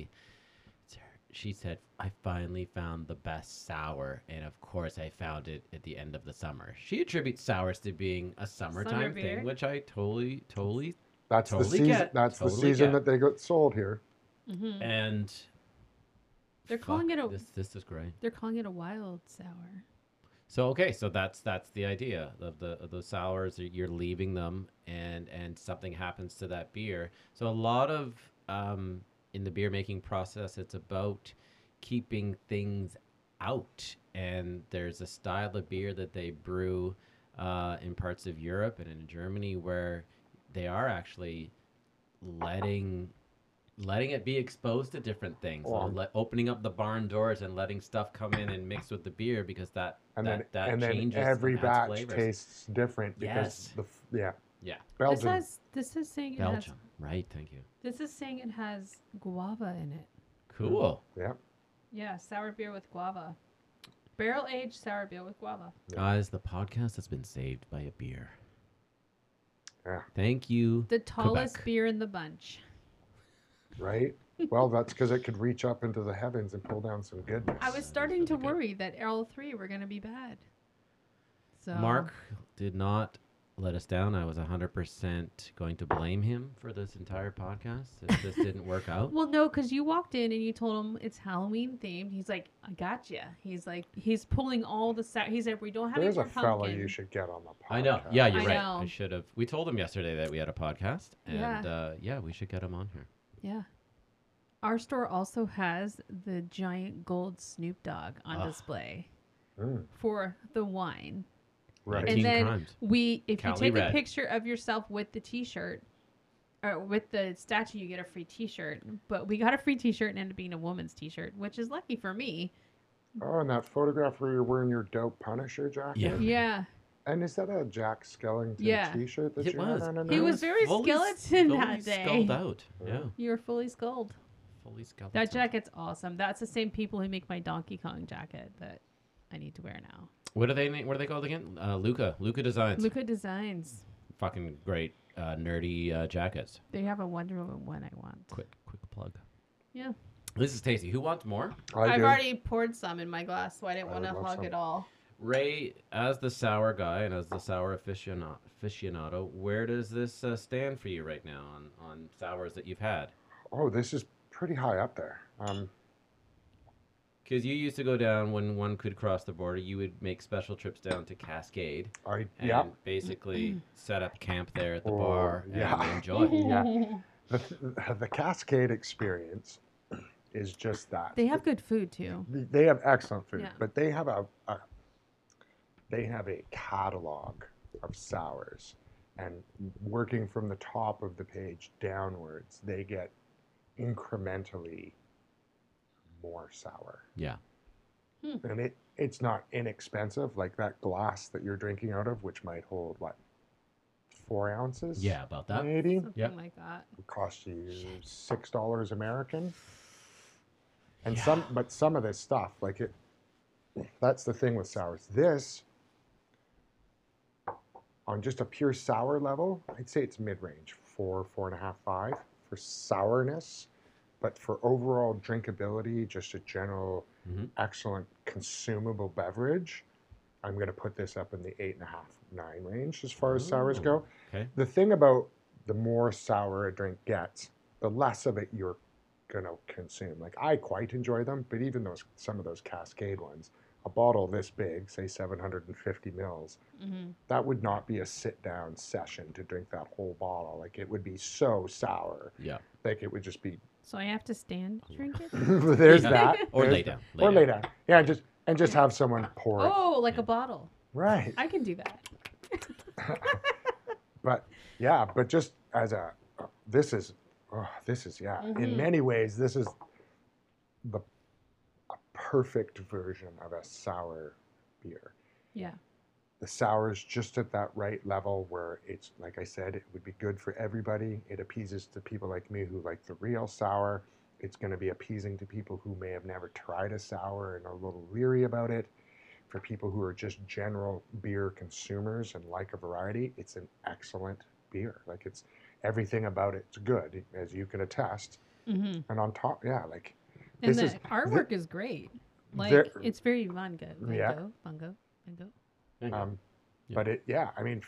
she said, I finally found the best sour, and of course I found it at the end of the summer. She attributes sours to being a summertime beer? thing, which I totally That's Totally the season. get. That's the Totally season get. that they got sold here. Mhm. and They're calling it a- this is great. They're calling it a wild sour. So okay, so that's the idea of the sours. You're leaving them, and something happens to that beer. So a lot of in the beer making process, it's about keeping things out. And there's a style of beer that they brew in parts of Europe and in Germany where they are actually letting it be exposed to different things, Well, opening up the barn doors and letting stuff come in and mix with the beer because that And that then changes every and adds batch flavors. tastes different because Yes. yeah. Yeah, Belgium. This is saying it Belgium, right? Thank you. has. This is saying it has guava in it. Cool. Yeah. Yeah, sour beer with guava. Barrel aged sour beer with guava. Guys, the podcast has been saved by a beer. Yeah. Thank you. The tallest Quebec. beer in the bunch. Right? Well, that's because it could reach up into the heavens and pull down some goodness. I was starting to worry that all three were going to be bad. So Mark did not let us down. I was 100% going to blame him for this entire podcast. It just didn't work out. Well, no, because you walked in and you told him it's Halloween themed. He's like, I got you. He's like, he's pulling all the He said, we don't have There's any a more fella pumpkin. you should get on the podcast. I know. Yeah, you're I right. know. I should have. We told him yesterday that we had a podcast, and yeah, we should get him on here. Yeah. Our store also has the giant gold Snoop Dogg on display Mm, for the wine. right. And 19 then crimes. if Cali you take Red. a picture of yourself with the T-shirt, or with the statue, you get a free T-shirt. But we got a free T-shirt and ended up being a woman's T-shirt, which is lucky for me. Oh, and that photograph where you're wearing your dope Punisher jacket? Yeah. Yeah, And is that a Jack Skellington Yeah. t-shirt that It you was. had on? He was very skeleton that day. Skulled out. Yeah, you were fully skulled. fully skeleton. That jacket's awesome. That's the same people who make my Donkey Kong jacket that I need to wear now. What are they called again? Luca Designs. Luca Designs. Fucking great nerdy jackets. They have a Wonder Woman one I want. Quick plug. Yeah. This is tasty. Who wants more? I I've do. already poured some in my glass, so I didn't I want to would love hog some. it all. Ray, as the sour guy and as the sour aficionado, where does this stand for you right now on sours that you've had? Oh, this is pretty high up there. Because you used to go down when one could cross the border. You would make special trips down to Cascade and Yeah. basically set up camp there at the Oh, bar yeah. and enjoy. Yeah. The Cascade experience is just that. They have good food too. They have excellent food, Yeah. but they have a catalog of sours, and working from the top of the page downwards, they get incrementally more sour. Yeah. And it's not inexpensive, like that glass that you're drinking out of, which might hold what, 4 ounces? Yeah, about that. Maybe Something Yep. like that. would cost you $6 American. And Yeah. some of this stuff, like that's the thing with sours. This, on just a pure sour level, I'd say it's mid-range, 4.5, 5 for sourness. But for overall drinkability, just a general Mhm. excellent consumable beverage, I'm going to put this up in the 8.5, 9 range as far as sours Ooh, go. okay. The thing about the more sour a drink gets, the less of it you're going to consume. Like, I quite enjoy them, but even some of those Cascade ones, a bottle this big, say 750 mils, Mm-hmm. that would not be a sit-down session to drink that whole bottle. Like, it would be so sour. Yeah. Like, it would just be, So I have to stand to drink it? there's that. Or There's lay that. down. Or lay down. Yeah, and just have someone pour it. Oh, like a bottle. Right. I can do that. But yeah, but just as this is yeah. In Mhm. many ways, this is a perfect version of a sour beer. Yeah. The sour is just at that right level where it's, like I said, it would be good for everybody. It appeases to people like me who like the real sour. It's going to be appeasing to people who may have never tried a sour and are a little leery about it. For people who are just general beer consumers and like a variety, it's an excellent beer. Like, it's everything about it's good, as you can attest. Mm-hmm. And on top, yeah, like And this the is artwork is great. Like, there- it's very manga. Yeah. Mango. Yeah. But I mean,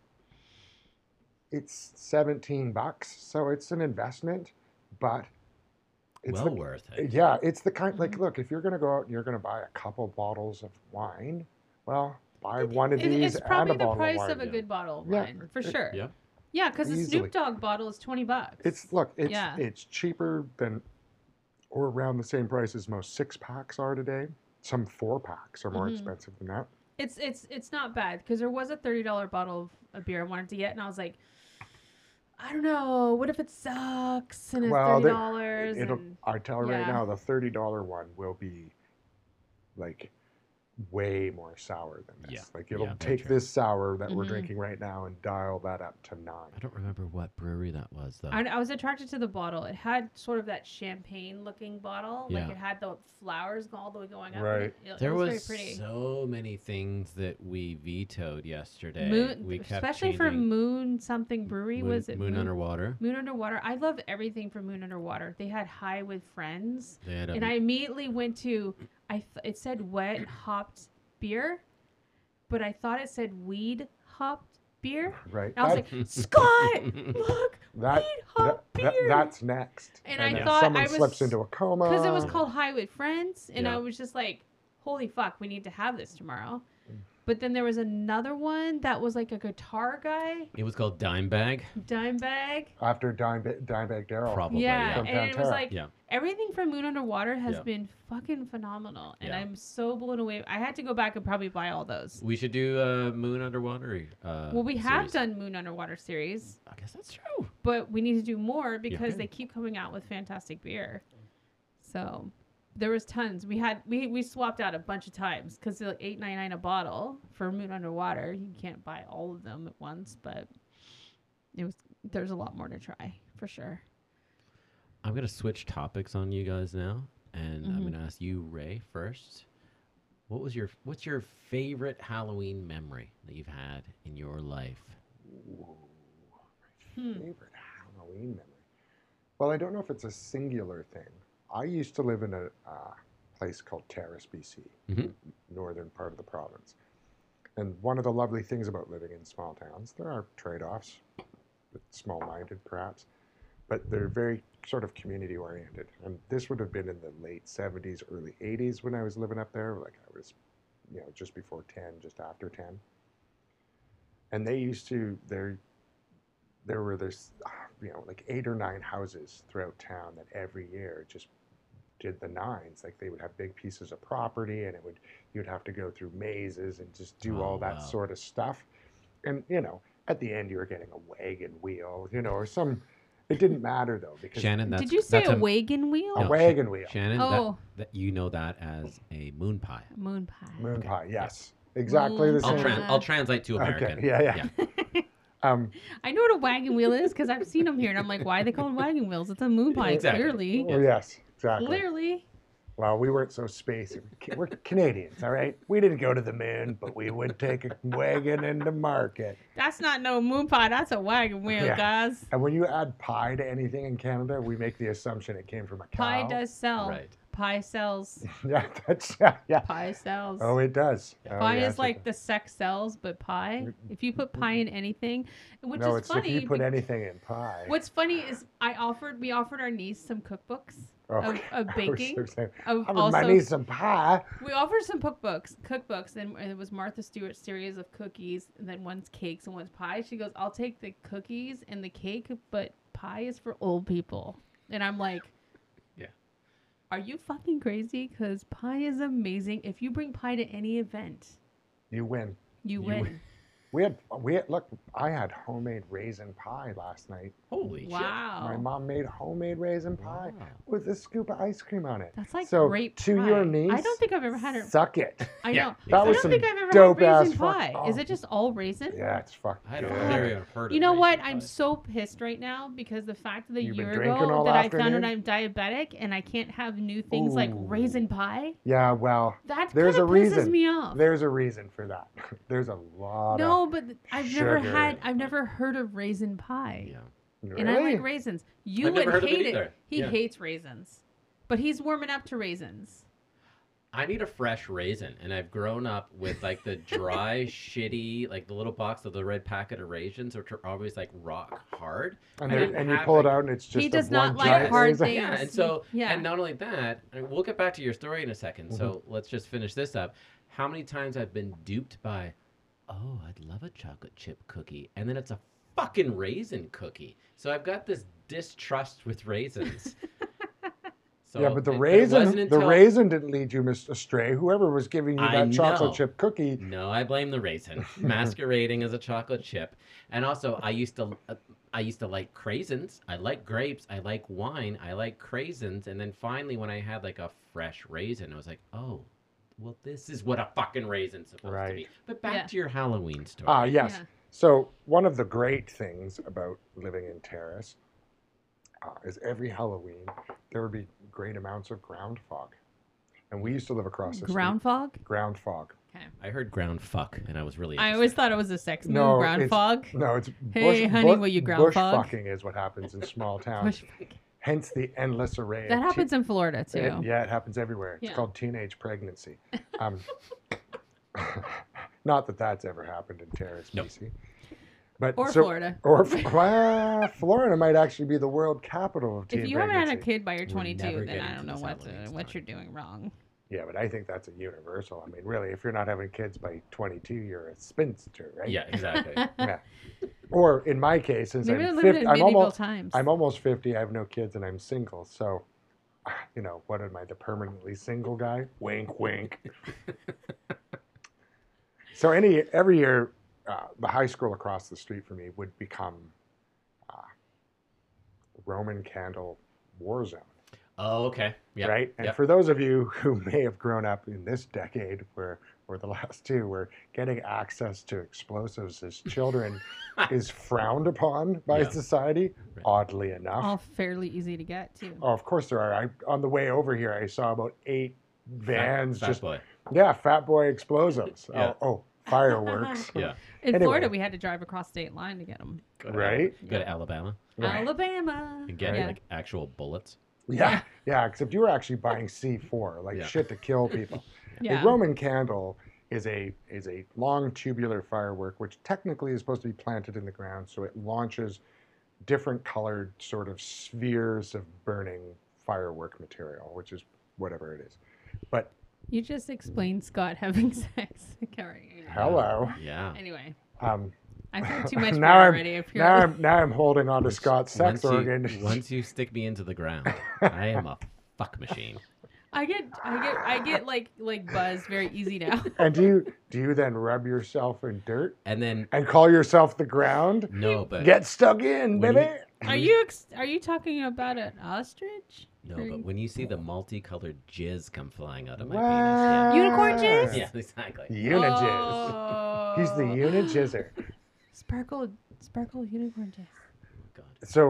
it's $17, so it's an investment, but it's well worth it. yeah, it's the kind, like, Mhm. look, if you're going to go out and you're going to buy a couple bottles of wine, well, buy one of these It's probably and a the bottle price of wine. of a good bottle of Yeah. wine, for sure. Yeah. Yeah, because the Easily. Snoop Dogg bottle is $20. Yeah. It's cheaper than, or around the same price as most 6-packs are today. Some 4-packs are more Mhm. expensive than that. It's not bad because there was a $30 bottle of a beer I wanted to get, and I was like, I don't know. What if it sucks and it's Well, $30? It'll. And I tell you right yeah. now, the $30 one will be like way more sour than this. Yeah. Like it'll Yeah, very take true. this sour that we're Mhm. drinking right now and dial that up to 9. I don't remember what brewery that was though. I was attracted to the bottle. It had sort of that champagne-looking bottle. Like Yeah. it had the flowers all the way going up. Right. It There was was very pretty. so many things that we vetoed yesterday. Moon, we kept especially for changing Moon something brewery. Moon, Was it Moon Underwater? Moon Underwater. I love everything from Moon Underwater. They had High with Friends, They had and I immediately went to it said wet hopped beer, but I thought it said weed hopped beer. Right. And I was like, Scott, look, that, weed hopped beer. that's next. And I then thought someone I was- slips into a coma. Because it was called High with Friends, and Yeah. I was just like, holy fuck, we need to have this tomorrow. Mm. But then there was another one that was like a guitar guy, It was called Dime Bag. Dimebag. after Dimebag Darrell. Probably. Yeah, From and it was Pantera. like Yeah. everything from Moon Underwater has Yeah. been fucking phenomenal, and Yeah. I'm so blown away. I had to go back and probably buy all those. We should do Moon Underwater. Well, we have series. done Moon Underwater series, I guess that's true. but we need to do more because Okay. they keep coming out with fantastic beer. So there was tons. We swapped out a bunch of times because they're like $8.99 a bottle for Moon Underwater. You can't buy all of them at once, but there's a lot more to try for sure. I'm gonna switch topics on you guys now, and I'm Mhm. gonna ask you, Ray, first. What's your favorite Halloween memory that you've had in your life? Ooh, Hmm. favorite Halloween memory. Well, I don't know if it's a singular thing. I used to live in a place called Terrace, BC, Mhm. northern part of the province. And one of the lovely things about living in small towns, there are trade-offs, small-minded perhaps, but they're very sort of community-oriented. And this would have been in the late 70s, early 80s when I was living up there. Like I was, just before 10, just after 10. And they used to, there were this, like 8 or 9 houses throughout town that every year just did the nines. Like they would have big pieces of property, and you'd have to go through mazes and just do Oh, all that wow. sort of stuff. And at the end you were getting a wagon wheel, or some. It didn't matter though because Shannon, that's Did you say that's a wagon wheel? a No, wagon wheel, Shannon, Oh. that you know that as a moon pie. Moon pie. moon Okay, pie. Yes, exactly the Moon same. pie. I'll translate to American. Okay, yeah. I know what a wagon wheel is because I've seen them here, and I'm like, why are they called wagon wheels? It's a moon pie, Exactly. clearly. Oh, yes, exactly. Clearly. Well, we weren't so spacey. We're Canadians, all right? We didn't go to the moon, but we would take a wagon into market. That's not no moon pie. That's a wagon wheel, Yeah. guys. And when you add pie to anything in Canada, we make the assumption it came from a cow. Pie does sell. Right. Pie sells. Yeah, yeah. Pie sells. Oh, it does. Oh, Pie yes, is it like does. the sex sells, but pie. If you put pie in anything, which No, is it's funny. if you put be- anything in pie. What's funny is we offered our niece some cookbooks of okay. of I was baking. so saying, Of I also, might need some pie. we offered some cookbooks, and it was Martha Stewart's series of cookies, and then one's cakes and one's pie. She goes, "I'll take the cookies and the cake, but pie is for old people." And I'm like, Yeah. Are you fucking crazy? Because pie is amazing. If you bring pie to any event, You win. you You win. win. We had look. I had homemade raisin pie last night. Holy Wow. My mom made homemade raisin pie Wow. with a scoop of ice cream on it. That's like So, great to pie. your niece, I don't think I've ever had it. Suck it. I Yeah, know. That I was don't some think I've ever dope had ass raisin fuck- pie. oh. Is it just all raisin? Yeah, it's fucking I had good. never heard of You know what? raisin I'm pie. so pissed right now because the fact that a You've been year drinking ago all that I found out afternoon? I'm diabetic and I can't have new things like Ooh. raisin pie. Yeah, well, That There's kind of a pisses reason. me off. there's a reason for that. There's a lot No, of. but I've sugar. never heard of raisin pie. Yeah. And I Really? like raisins. You I've would never heard of it hate it. either. He Yeah. hates raisins. But he's warming up to raisins. I need a fresh raisin, and I've grown up with like the dry, shitty, like the little box of the red packet of raisins, which are always like rock hard. And, I then- didn't and you have, pull it like- out, and it's just He a does not one like giant hard raisin. things. Yeah, and so Yeah. and not only that, I mean, we'll get back to your story in a 2nd. So let's just finish this up. How many times I've been duped by, oh, I'd love a chocolate chip cookie, and then it's a fucking raisin cookie. So I've got this distrust with raisins. So Yeah, but the it raisin, wasn't the until- raisin didn't lead you astray. Whoever was giving you I that chocolate know. chip cookie, No, I blame the raisin, masquerading as a chocolate chip. And also, I used to like craisins. I like grapes. I like wine. I like craisins. And then finally, when I had like a fresh raisin, I was like, oh, well, this is what a fucking raisin's supposed to be. Right. But back Yeah. to your Halloween story. Yes. Yeah. So one of the great things about living in Terrace is every Halloween there would be great amounts of ground fog, and we used to live across the Ground fog. street. Ground fog. Okay. I heard ground fuck, and I was really I interested. always thought it was a sex move. No, Ground it's- fog. No, it's Hey, honey, will you ground bush fog? fucking is what happens in small towns. Bush- Hence the endless array. That of happens in Florida too. It happens everywhere. It's Yeah. called teenage pregnancy. Not that that's ever happened in Terrace, Nope. BC. But Or Florida. Or well, Florida might actually be the world capital of teen If you haven't pregnancy. had a kid by your We're 22, never then getting I to don't know this what Halloween what story. you're doing wrong. Yeah, but I think that's a universal. I mean, really, if you're not having kids by 22, you're a spinster, right? Yeah, exactly. Yeah. Or in my case, since Maybe they're I'm living 50, in I'm medieval almost times. I'm almost 50. I have no kids and I'm single. So, what am I, the permanently single guy? Wink, wink. So every year, the high school across the street from me would become Roman candle war zone, Oh, okay. Yeah. right? And Yep. for those of you who may have grown up in this decade, or the last two, where getting access to explosives as children is frowned upon by Yeah. society, Right. oddly enough. All fairly easy to get too. Oh, of course there are. On the way over here, I saw about 8 vans. Fat just boy. Yeah, Fat Boy explosives. Yeah. Fireworks. Yeah. In Anyway. Florida, we had to drive across state line to get them. Go to Right? Go to Alabama Right. Alabama. and get Yeah. like actual bullets. Yeah, yeah. Except you were actually buying C4, like Yeah. shit to kill people. Yeah. A Roman candle is a long tubular firework, which technically is supposed to be planted in the ground, so it launches different colored sort of spheres of burning firework material, which is whatever it is. But You just explained Scott having sex. Sorry. hello. Yeah. Anyway, Um, I feel too much now beer I'm already. If now you're- I'm holding on to Scott's sex organ. Once you stick me into the ground, I am a fuck machine. I get like buzz very easy now. And do you then rub yourself in dirt And then and call yourself the ground? no, but Get stuck in, when baby. Are you talking about an ostrich? no, but when you see the multicolored jizz come flying out of my What? penis, Unicorn jizz? yeah, exactly. Unijizz. Oh. He's the unijizzer. Sparkle unicorn jizz. God.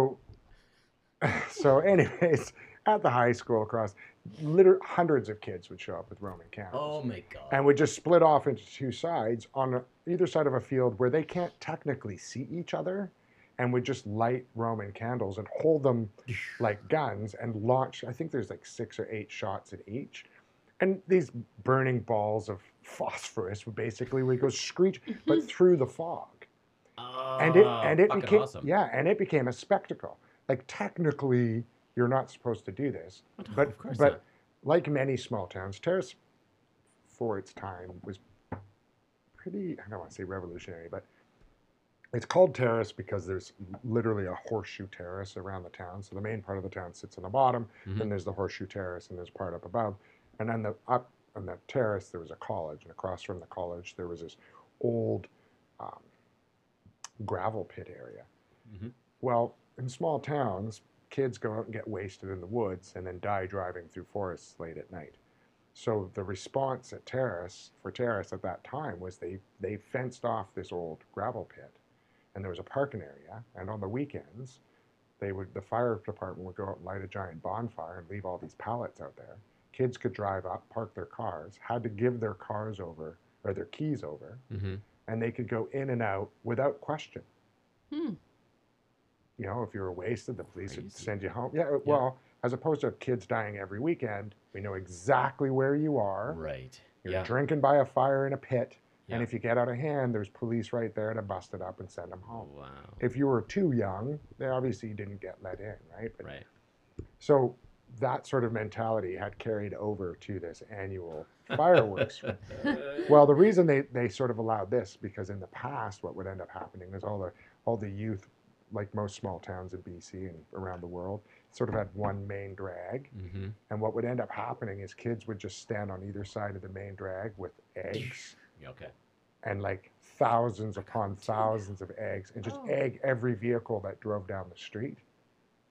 So anyways, at the high school across, hundreds of kids would show up with Roman candles. Oh my God. And would just split off into two sides on either side of a field where they can't technically see each other, and would just light Roman candles and hold them like guns and launch. I think there's like 6 or 8 shots at each. And these burning balls of phosphorus would go screech, but through the fog. And it fucking became awesome. and it became a spectacle. Like technically, you're not supposed to do this, but of course but not. like many small towns, Terrace, for its time, was pretty. I don't want to say revolutionary, but it's called Terrace because there's literally a horseshoe terrace around the town. So the main part of the town sits on the bottom, Mhm. then there's the horseshoe terrace, and there's part up above, and then up on the terrace there was a college, and across from the college there was this old gravel pit area. Mhm. Well, in small towns, kids go out and get wasted in the woods and then die driving through forests late at night. So the response at Terrace at that time was they fenced off this old gravel pit, and there was a parking area. And on the weekends, the fire department would go out and light a giant bonfire and leave all these pallets out there. Kids could drive up, park their cars, had to give their cars over or their keys over, Mm-hmm. and they could go in and out without question. Hmm. You know, if you were wasted, the police would Crazy. send you home. Yeah, well, as opposed to kids dying every weekend, we know exactly where you are. Right. You're Yeah. drinking by a fire in a pit, and Yeah. if you get out of hand, there's police right there to bust it up and send them home. Wow. If you were too young, they obviously didn't get let in, right? But, Right. So that sort of mentality had carried over to this annual fireworks. Well, the reason they sort of allowed this, because in the past, what would end up happening is all the youth, like most small towns in BC and around the world, sort of had one main drag. Mm-hmm. And what would end up happening is kids would just stand on either side of the main drag with eggs Okay. and like thousands upon thousands of eggs and just Oh. egg every vehicle that drove down the street.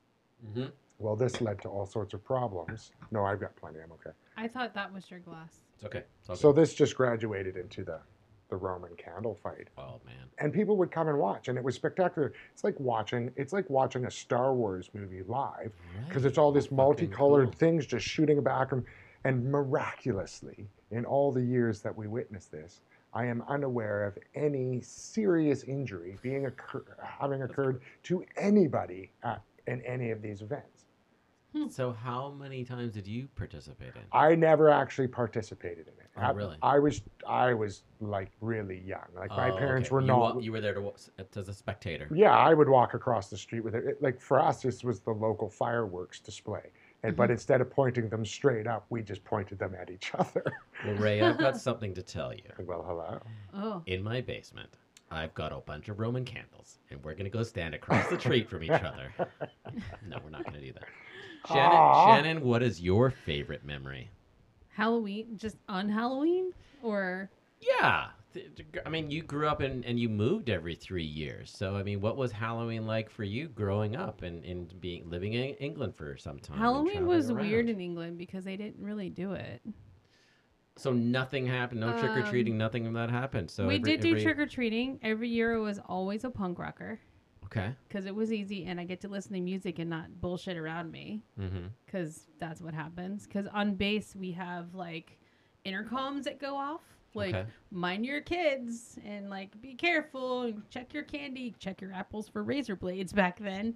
Mm-hmm. Well, this led to all sorts of problems. No, I've got plenty. I'm okay. I thought that was your glass. It's okay. It's all So good. this just graduated into the Roman candle fight. Oh man. And people would come and watch, and it was spectacular. It's like watching a Star Wars movie live, because it's Right. all this Fucking multicolored cool. things just shooting back, and miraculously, in all the years that we witnessed this, I am unaware of any serious injury having occurred to anybody in any of these events. So how many times did you participate in? I never actually participated in it. Oh, really? I was like really young. Like my Oh, parents okay. were not. You were there as a spectator. Yeah, I would walk across the street with it. Like for us, this was the local fireworks display. But instead of pointing them straight up, we just pointed them at each other. Well, Ray, I've got something to tell you. Well, hello. Oh. In my basement, I've got a bunch of Roman candles, and we're gonna go stand across the street from each other. No, we're not gonna do that. Aw. Shannon, what is your favorite memory? Halloween, just on Halloween, or Yeah. I mean, you grew up and you moved every 3 years. So, I mean, what was Halloween like for you growing up and living in England for some time? and Halloween was traveling weird around? in England because they didn't really do it. So nothing happened. No trick or treating. Nothing of that happened. So we did do every... trick or treating every year. It was always a punk rocker Okay. because it was easy, and I get to listen to music and not bullshit around me Mm-hmm. because that's what happens. Because on base we have like intercoms that go off. Like, Okay. mind your kids and like be careful and check your candy, check your apples for razor blades back then.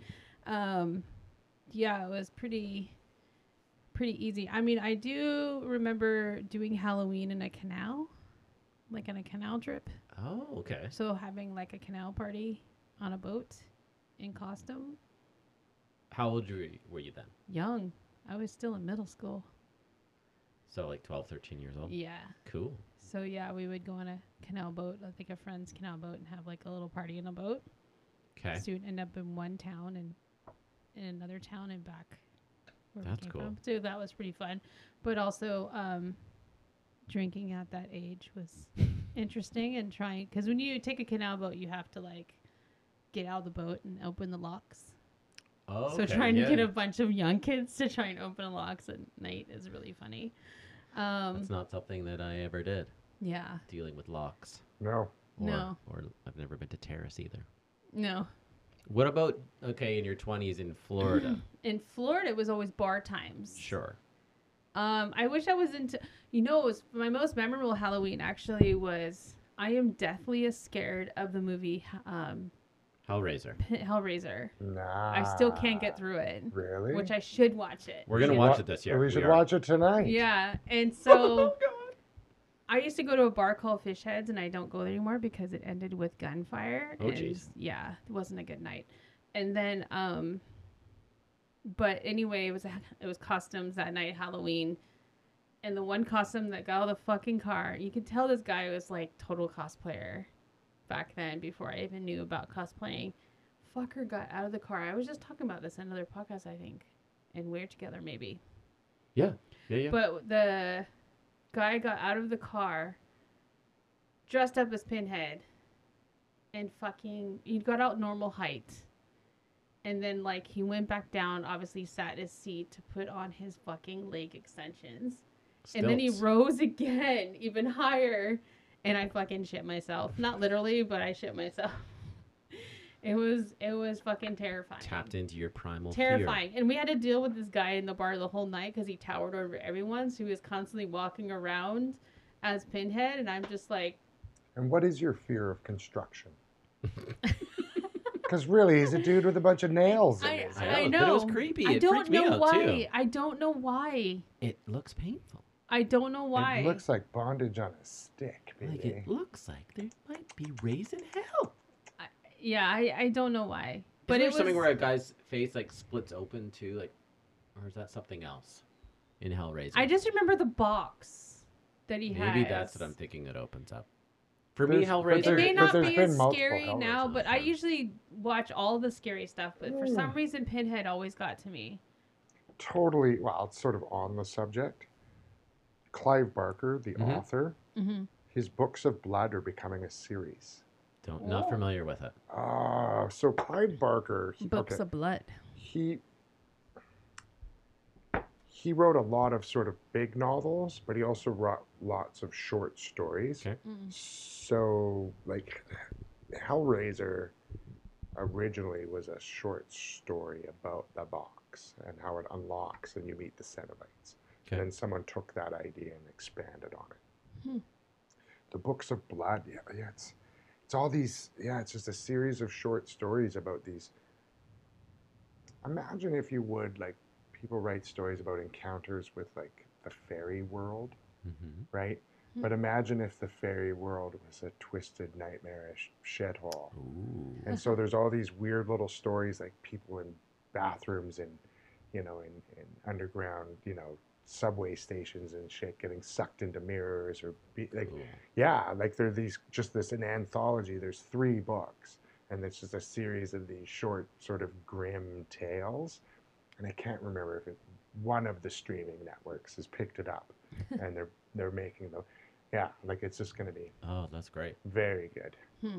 Yeah, it was pretty easy. I mean, I do remember doing Halloween in a canal, like on a canal trip. Oh, okay. So having like a canal party on a boat in costume. How old were you then? Young. I was still in middle school. So like 12, 13 years old? Yeah. Cool. So yeah, we would go on a canal boat, like a friend's canal boat, and have like a little party in a boat. Okay. So we'd end up in one town and in another town and back where That's we came cool. from. So that was pretty fun. But also drinking at that age was interesting, and trying, because when you take a canal boat, you have to like get out of the boat and open the locks. Oh, So okay, trying yeah. to get a bunch of young kids to try and open locks at night is really funny. That's not something that I ever did, Yeah. dealing with locks. No. Or, No. Or I've never been to Terrace either. No. What about, okay, in your 20s in Florida? In Florida, it was always bar times. Sure. I wish I was into. It was my most memorable Halloween. Actually, was I am deathly scared of the movie Hellraiser. Hellraiser. Nah. I still can't get through it, Really? which I should watch it. We're going to Yeah. watch it this year. We should are. watch it tonight. Yeah, and so I used to go to a bar called Fish Heads, and I don't go there anymore because it ended with gunfire. Oh, and jeez. yeah, it wasn't a good night. And then, but anyway, it was costumes that night, Halloween, and the one costume that got out of the fucking car, you could tell this guy was like total cosplayer back then before I even knew about cosplaying. Fucker got out of the car. I was just talking about this in another podcast, I think, and We're Together maybe. Yeah. But the guy got out of the car, dressed up as Pinhead, and he got out normal height. And then, like, he went back down, obviously sat in his seat to put on his fucking leg extensions. And then he Stilts. rose again, even higher. And I fucking shit myself. Not literally, but I shit myself. It was fucking terrifying. Tapped into your primal fear. Terrifying. And we had to deal with this guy in the bar the whole night because he towered over everyone. So he was constantly walking around as Pinhead. And I'm just like, And what is your fear of construction? Because really, he's a dude with a bunch of nails in his I head. know, but it was creepy. I It don't freaked me know out, why. too. I don't know why. It looks painful. I don't know why. It looks like bondage on a stick, baby. Like it looks like there might be raising hell. Yeah, I don't know why. But But it it was something was where a guy's face like splits open too, like, or is that something else in Hellraiser? I just remember the box that he had. Maybe that's what I'm thinking. It opens up. For me, There's- but Hellraiser. It there- may but not there's be been as multiple scary now, Hellraisers, but I yeah. usually watch all the scary stuff. But for some reason, Pinhead always got to me. Totally, well, it's sort of on the subject. Clive Barker, the Mhm. author, Mm-hmm. his books of blood are becoming a series. Not Oh. familiar with it. So Clive Barker, Books of blood. he he wrote a lot of sort of big novels, but he also wrote lots of short stories. Okay. So, like, Hellraiser originally was a short story about the box and how it unlocks and you meet the Cenobites. Okay. And then someone took that idea and expanded on it. Hmm. The Books of Blood, yeah, it's all these, yeah, it's just a series of short stories about these. Imagine if you would, like, people write stories about encounters with, like, the fairy world, Mm-hmm. right? But imagine if the fairy world was a twisted, nightmarish shithole. Ooh. And so there's all these weird little stories, like people in bathrooms and, in underground, subway stations and shit getting sucked into mirrors Ooh. yeah, like they're an anthology. There's 3 books and it's just a series of these short sort of grim tales. And I can't remember if one of the streaming networks has picked it up and they're making them. Yeah, like it's just going to be Oh, that's great. very good.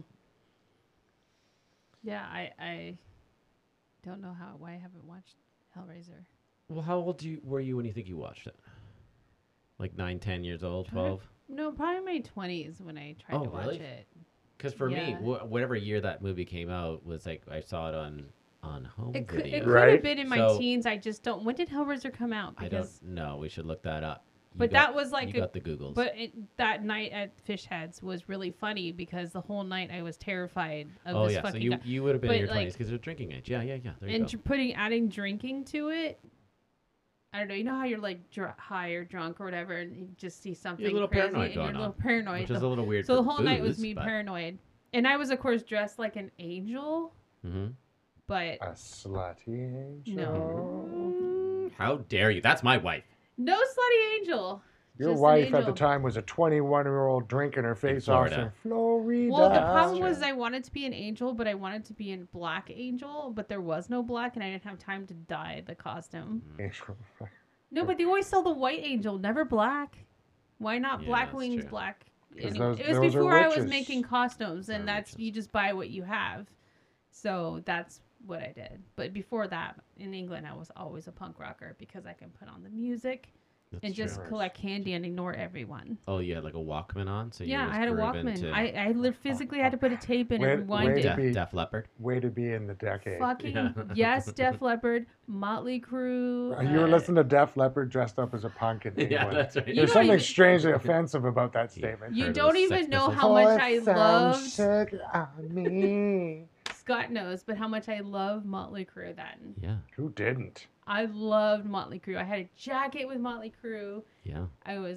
Yeah, I don't know why I haven't watched Hellraiser. Well, how old were you when you think you watched it? Like 9, 10 years old, 12? No, probably my 20s when I tried to watch really? it. Because for me, Yeah. whatever year that movie came out was like I saw it on home It video. could Right. have been in my So- teens. I just don't. When did Hellraiser come out? I don't know. We should look that up. But that was like you got the Googles. But that night at Fish Heads was really funny because the whole night I was terrified of oh this yeah, so fucking you guy. you would have been in But, your like- 20s because you're drinking age. Yeah. There you And go. adding drinking to it. I don't know. You know how you're like high or drunk or whatever, and you just see something little crazy, paranoid and you're a going little on, paranoid. Which is a little weird. So the for whole night was booze, me but- paranoid, and I was of course dressed like an angel, Mhm. but A slutty angel. No. How dare you? That's my wife. no slutty angel. Your Just an wife at the angel. time was a 21-year-old drinking her face off Florida. in Florida. Well, the That's problem true. was I wanted to be an angel, but I wanted to be in black angel, but there was no black, and I didn't have time to dye the costume. Angel. No, but they always sell the white angel, never black. Why not Yeah, black that's wings, true. black? 'Cause Anyway, those- it was those are before I was riches. making costumes, and Are that's riches. you just buy what you have. So that's what I did. But before that, in England, I was always a punk rocker because I can put on the music That's and just true. collect candy and ignore everyone. Oh, you had like a Walkman on, so you Yeah, was I had a grooving Walkman. to I physically had to put a tape in and Wait- rewind wait. it. be- Def Leppard. Way to be in the decade. Fucking Yeah. yes, Def Leppard, Motley Crue. You were listening to Def Leppard dressed up as a punk in England. Yeah, that's right. You There's don't something even- strangely offensive about that statement. You Heard of don't the even Sex know Pistols? how much I Put some loved. sugar on me. Scott knows, but how much I love Motley Crue then. Yeah, Who didn't? I loved Motley Crue. I had a jacket with Motley Crue. yeah.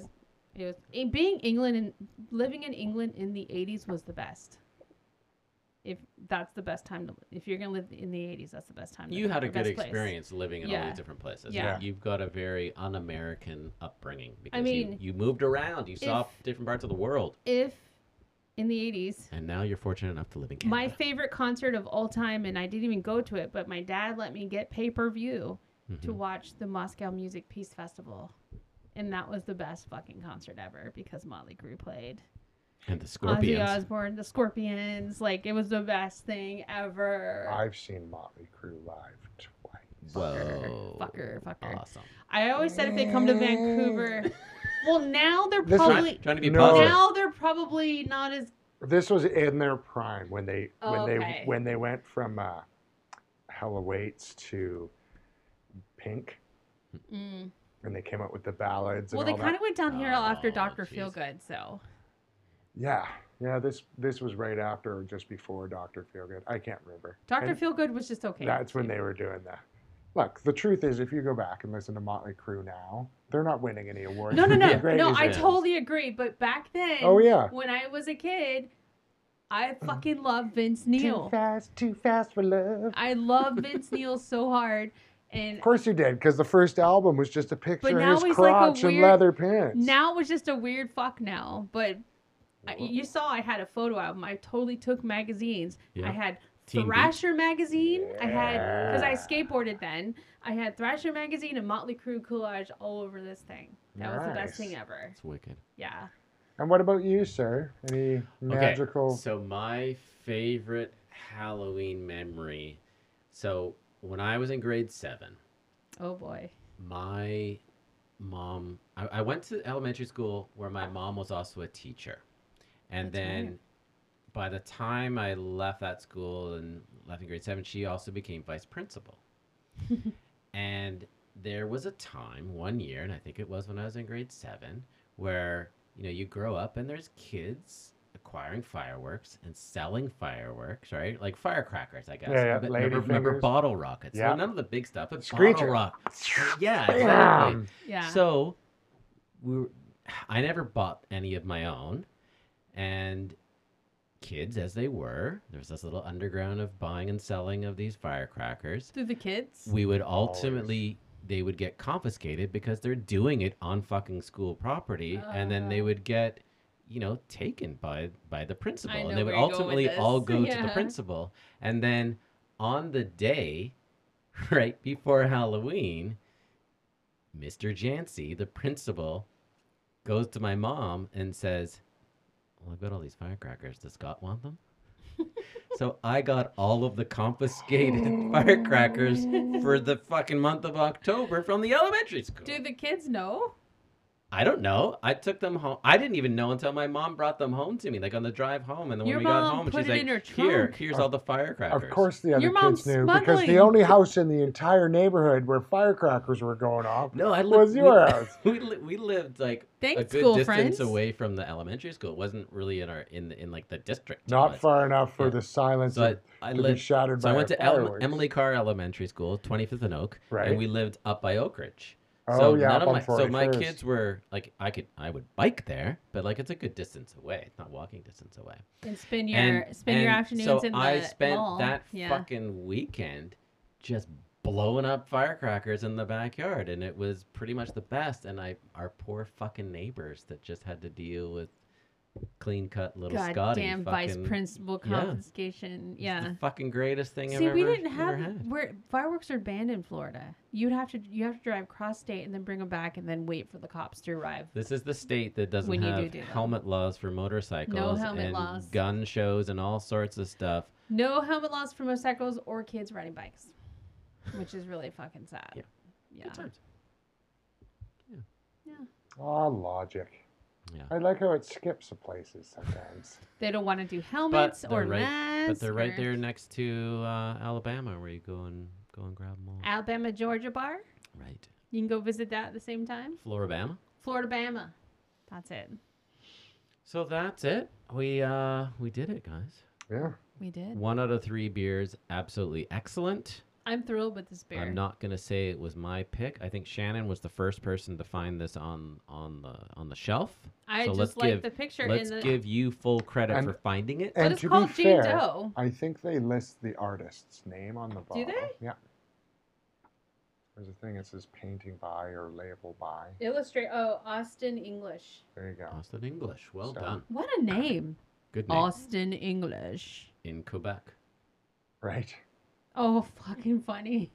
Being England and living in England in the 80s was the best. If that's the best time if you're going to live in the 80s, that's the best time. You had a the good best place. experience living in all Yeah. these different places. Yeah. You've got a very un-American upbringing because mean, you moved around. You saw different parts of the world. If in the 80s, And now you're fortunate enough to live in Canada. my favorite concert of all time, and I didn't even go to it, but my dad let me get pay-per-view to watch the Moscow Music Peace Festival. And that was the best fucking concert ever because Motley Crue played. And the Ozzy Scorpions. Osbourne, the Scorpions, like it was the best thing ever. I've seen Motley Crue live twice. Whoa. Fucker. Awesome. I always said if they come to Vancouver, well now they're This was- probably Trying to be No. positive. now they're probably not as This was in their prime when they Okay. when they went from Hell Awaits to Pink, and they came out with the ballads. well and they all kind that. of went downhill after Oh, Dr. jeez. Feelgood, so Yeah. This was right after or just before Dr. Feelgood. I can't remember. Dr. And Feelgood was just okay. That's when they were doing that. Look, the truth is, if you go back and listen to Motley Crue now, they're not winning any awards. No, They're great no, I musicians. totally agree. But back then, Oh, yeah. when I was a kid, I fucking loved Vince Too Neil. fast for love. I loved Vince Neil so hard, and Of course you did, because the first album was just a picture now of his he's like a crotch and weird- leather pants. now it was just a weird fuck now. But you saw I had a photo album. I totally took magazines. Yeah. I had Teen Beat. Thrasher magazine. I had because I Yeah. skateboarded then. I had Thrasher magazine and Motley Crue collage all over this thing. That was the best Nice. thing ever. It's wicked. Yeah. And what about you, sir? Any magical? Okay, so my favorite Halloween memory. So when I was in grade 7, Oh boy. my mom. I went to elementary school where my mom was also a teacher, and That's then right. by the time I left that school and left in grade 7, she also became vice principal. And there was a time, one year, and I think it was when I was in grade 7, where you grow up and there's kids acquiring fireworks and selling fireworks, right? Like firecrackers, I guess. Yeah, yeah, But lady remember fingers. bottle rockets. Yeah. Well, none of the big stuff, but Screecher. bottle rock. Yeah, exactly. Bam! Yeah. So we were, I never bought any of my own, and kids as they were, there was this little underground of buying and selling of these firecrackers. Through the kids. We would ultimately they would get confiscated because they're doing it on fucking school property, and then they Oh. would get taken by the principal, I and know they would where you're going with ultimately all this. go to the Yeah. principal. And then on the day right before Halloween, Mr. Jancy, the principal, goes to my mom and says, well, I've got all these firecrackers. Does Scott want them? So I got all of the confiscated firecrackers for the fucking month of October from the elementary school. Do the kids know? I don't know. I took them home. I didn't even know until my mom brought them home to me, like on the drive home. And then Your when we got mom home, put she's it like, in her "Here, trunk." here's all the firecrackers." Of course, the other Your mom's kids knew because the smuggling. only house in the entire neighborhood where firecrackers were going off No, I was lived. your house. We lived like Thanks, a good school distance friends. away from the elementary school. It wasn't really in like the district. it Not was. far enough for Yeah. the silence So to I be lived. shattered So by I went to fireworks. Emily Carr Elementary School, 25th and Oak, Right. and we lived up by Oak Ridge. Oh, So yeah, none up of on my 41st. kids were like I would bike there, but like it's a good distance away. It's not walking distance away. And spend your afternoons so in the I spent mall. that Yeah. fucking weekend just blowing up firecrackers in the backyard, and it was pretty much the best. And our poor fucking neighbors that just had to deal with clean cut little Scotty. Goddamn vice fucking- principal yeah. confiscation. It's Yeah. the fucking greatest thing See, I've ever we didn't ever have had. where fireworks are banned in Florida. You have to drive cross state and then bring them back and then wait for the cops to arrive. This is the state that doesn't When you have do them. helmet laws for motorcycles helmet and laws. gun shows and all sorts of stuff. No helmet laws for motorcycles or kids riding bikes, which is really fucking sad. Yeah. Yeah. Good times. Yeah. Ah, logic. Yeah. I like how it skips the places sometimes. They don't want to do helmets they're or right- masks. But they're right or- there next to Alabama, where you go and grab them all. Alabama, Georgia bar. Right. You can go visit that at the same time. Floribama. Florida, Bama. That's it. So that's it. We did it, guys. Yeah. We did. 1 out of 3 beers, absolutely excellent. I'm thrilled with this beer. I'm not gonna say it was my pick. I think Shannon was the first person to find this on the shelf. I so just like the picture Let's in the. give you full credit And- for finding it. But And it's to be called Jane fair, Doe. I think they list the artist's name on the bottle. they? Yeah. There's a thing that says painting by or label by. Illustrate. Oh, Austin English. There you go. Austin English. Well So- done. What a name. Good name. Austin English. In Quebec. Right. Oh, fucking funny.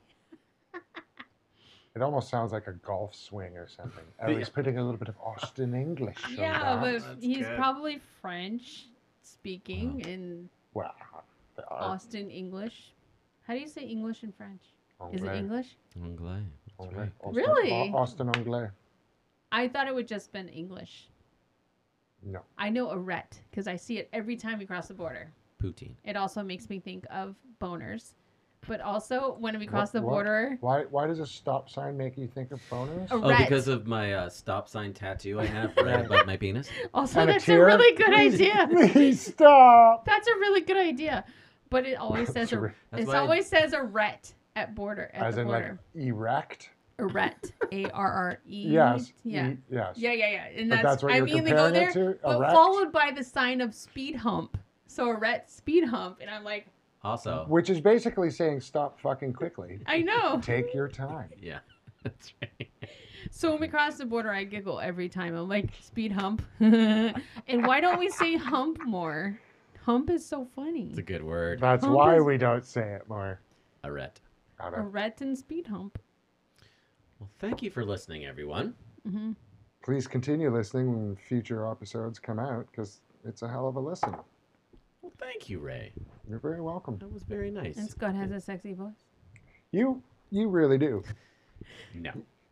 It almost sounds like a golf swing or something. Oh, he's putting a little bit of Austin English. on Yeah, that. but That's he's good. probably French speaking in Well, the art. Austin English. How do you say English in French? Is it Anglais. English? Anglais. That's Anglais. right. Austin- Really? Austin Anglais. I thought it would just been English. No. I know arete because I see it every time we cross the border. Poutine. It also makes me think of boners. But also, when we cross What- the what? border, Why does a stop sign make you think of boners? Oh, Oh, Red. because of my stop sign tattoo I have right above my penis. also And a that's a tear? really good Please- idea. Please stop. That's a really good idea. But it always says That's That's it why I- always says arete at border at As the in border. like erect. Arete, ARRE. Yes. Yeah. Yes. Yeah. And But that's what I you're immediately go comparing there, it to? but Erect? followed by the sign of speed hump. So arete, speed hump, and I'm like, Also, Which is basically saying stop fucking quickly. I know. Take your time. yeah, that's right. So when we cross the border, I giggle every time. I'm like, speed hump. And why don't we say hump more? Hump is so funny. It's a good word. That's Hump why is- we don't say it more. Arete. Got it. Arete and speed hump. Well, thank you for listening, everyone. Hmm. Please continue listening when future episodes come out because it's a hell of a listen. Well, thank you, Ray. You're very welcome. That was very nice. And Scott has a sexy voice. You really do. No.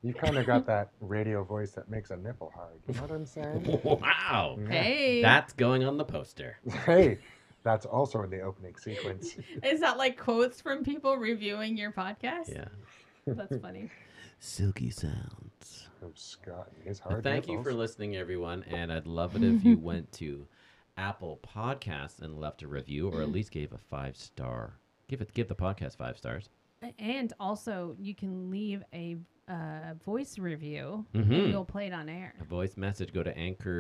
You've kind of got that radio voice that makes a nipple hard. You know what I'm saying? Wow. Yeah. Hey. That's going on the poster. Hey, that's also in the opening sequence. Is that like quotes from people reviewing your podcast? Yeah. That's funny. Silky sounds. Oh, Scott and his Well, hard thank you nipples. for listening, everyone. And I'd love it if you went to Apple Podcasts and left a review, or at least gave a 5-star. Give the podcast 5 stars. And also, you can leave a voice review, Mhm. and we'll play it on air. A voice message. Go to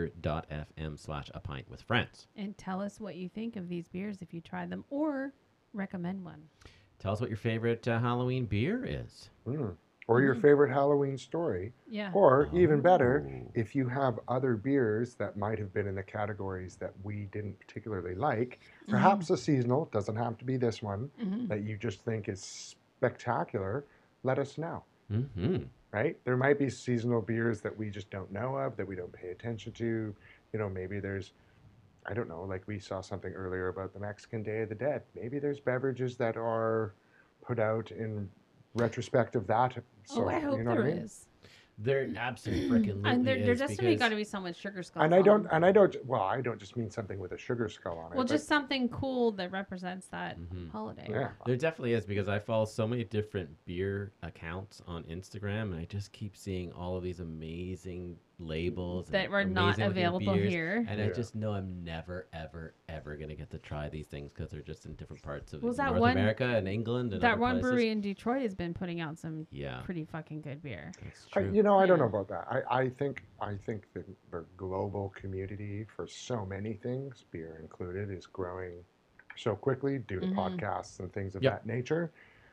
anchor.fm/apintwithfriends. And tell us what you think of these beers if you tried them, or recommend one. Tell us what your favorite Halloween beer is. Or your favorite Halloween story. Yeah. Or even better, Oh. if you have other beers that might have been in the categories that we didn't particularly like, perhaps a seasonal, doesn't have to be this one, Mhm. that you just think is spectacular, let us know. Mm-hmm. Right? There might be seasonal beers that we just don't know of, that we don't pay attention to. You know, maybe there's, I don't know, like we saw something earlier about the Mexican Day of the Dead. Maybe there's beverages that are put out in retrospect of that. So, Oh, I hope you know there what I mean? is. There absolutely freaking And there is, definitely because got to be some with sugar skulls. And I don't, on 'em. well, I don't just mean something with a sugar skull on it. Well, but- just something cool that represents that Mhm. holiday. yeah. There definitely is, because I follow so many different beer accounts on Instagram, and I just keep seeing all of these amazing labels That and were not amazing looking available beers, here. and I Yeah. just know I'm never, ever, ever gonna get to try these things because they're just in different parts of Was that North one- America and England and That other one places. brewery in Detroit has been putting out some Yeah, pretty fucking good beer. that's I, true. you know, I don't Yeah. know about that. I think the global community for so many things, beer included, is growing so quickly due to Mhm. podcasts and things of Yep. that nature,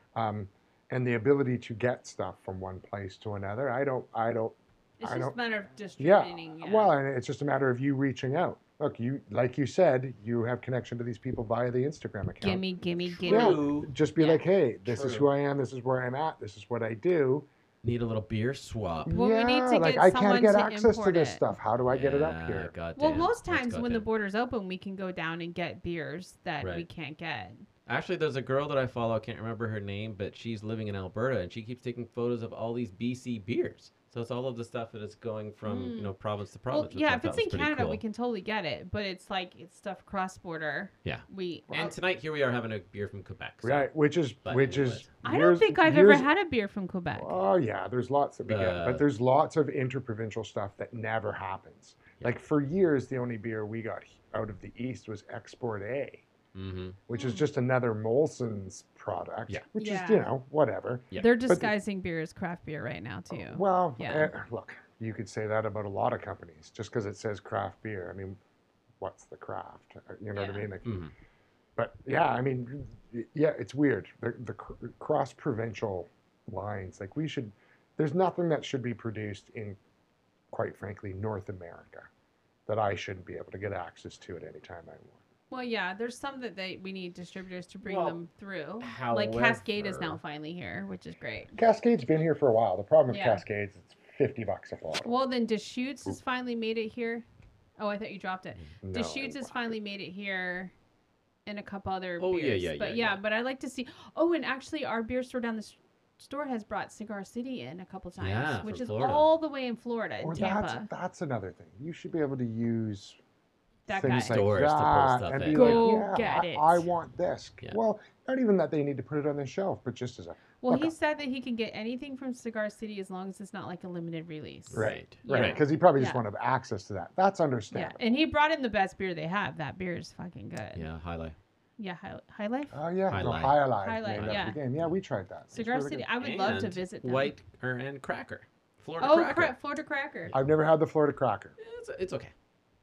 and the ability to get stuff from one place to another. I don't. It's I just don't- a matter of Yeah. distributing. Yeah. Well, and it's just a matter of you reaching out. Look, like you said, you have connection to these people via the Instagram account. gimme, gimme, Yeah. gimme. True. Just be Yeah. like, hey, this is True. who I am. This is where I'm at. This is what I do. Need a little beer swap. Well, we need to like get I someone can't get to access to import this it. stuff. How do I get it up Yeah, here? goddamn. Well, most That's times when the goddamn. border's open, we can go down and get beers that we Right. can't get. Actually, there's a girl that I follow. I can't remember her name, but she's living in Alberta, and she keeps taking photos of all these BC beers. So it's all of the stuff that is going from province to Well, province. which yeah, I if thought it's was in pretty Canada, cool. we can totally get it. But it's like it's stuff cross border. Yeah. We. And tonight, here we are having a beer from Quebec. So. Right, which is But which anyways. is. I don't years- think I've ever years- had a beer from Quebec. Oh yeah, there's lots of but there's lots of interprovincial stuff that never happens. Yeah. Like for years, the only beer we got out of the east was Export A, Mm-hmm. which is just another Molson's product. Yeah. Which Yeah. is whatever. Yeah. They're disguising beer as craft beer right now too. Well, Yeah. look, you could say that about a lot of companies. Just because it says craft beer, I mean, what's the craft? You know what I Yeah. mean? Like, Mm-hmm. but yeah, I mean, yeah, it's weird. The cross provincial lines, like there's nothing that should be produced in, quite frankly, North America that I shouldn't be able to get access to at any time I want. Well, yeah, there's some that we need distributors to bring Well, them through. Like Cascade is now finally here, which is great. Cascade's been here for a while. The problem with Yeah. Cascades, it's $50 a bottle. Well, then Deschutes has finally made it here. Oh, I thought you dropped it. No, Deschutes has finally made it here, and a couple other Oh, yeah, beers. yeah, But yeah. but I like to see. Oh, and actually, our beer store down the store has brought Cigar City in a couple times, Yeah, which from is Florida. all the way in Florida, in Or Tampa. that's another thing. You should be able to use That things guy. like Stores to pull that stuff and in. be Go like, yeah, get it. I want this. Yeah. Well, not even that they need to put it on the shelf, but just as a Well, look, he said that he can get anything from Cigar City as long as it's not like a limited release. Right. right, Yeah. because he probably just Yeah. wanted access to that. That's Yeah, understandable. and he brought in the best beer they have. That beer is fucking good. Yeah, highlight. Yeah, High Life. Oh yeah, High no, Life. High Life High Life, named after yeah. the game. Yeah, we tried that. It's Cigar really City. good. I would love to And visit them. and Cracker. Florida Oh, Cracker. Florida Cracker. I've never had the Florida Cracker. It's okay.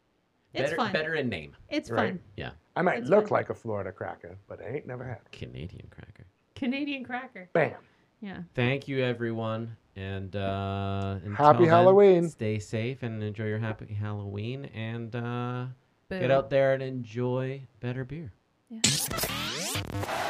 It's better, fun. Better in name. It's Right. fun. Yeah. I might It's look fun. like a Florida Cracker, but I ain't never had it. Canadian Cracker. Canadian Cracker. Bam. Yeah. Thank you, everyone. And until Happy then, Halloween. Stay safe and enjoy your happy Halloween. And get Boom. out there and enjoy better beer. Yeah.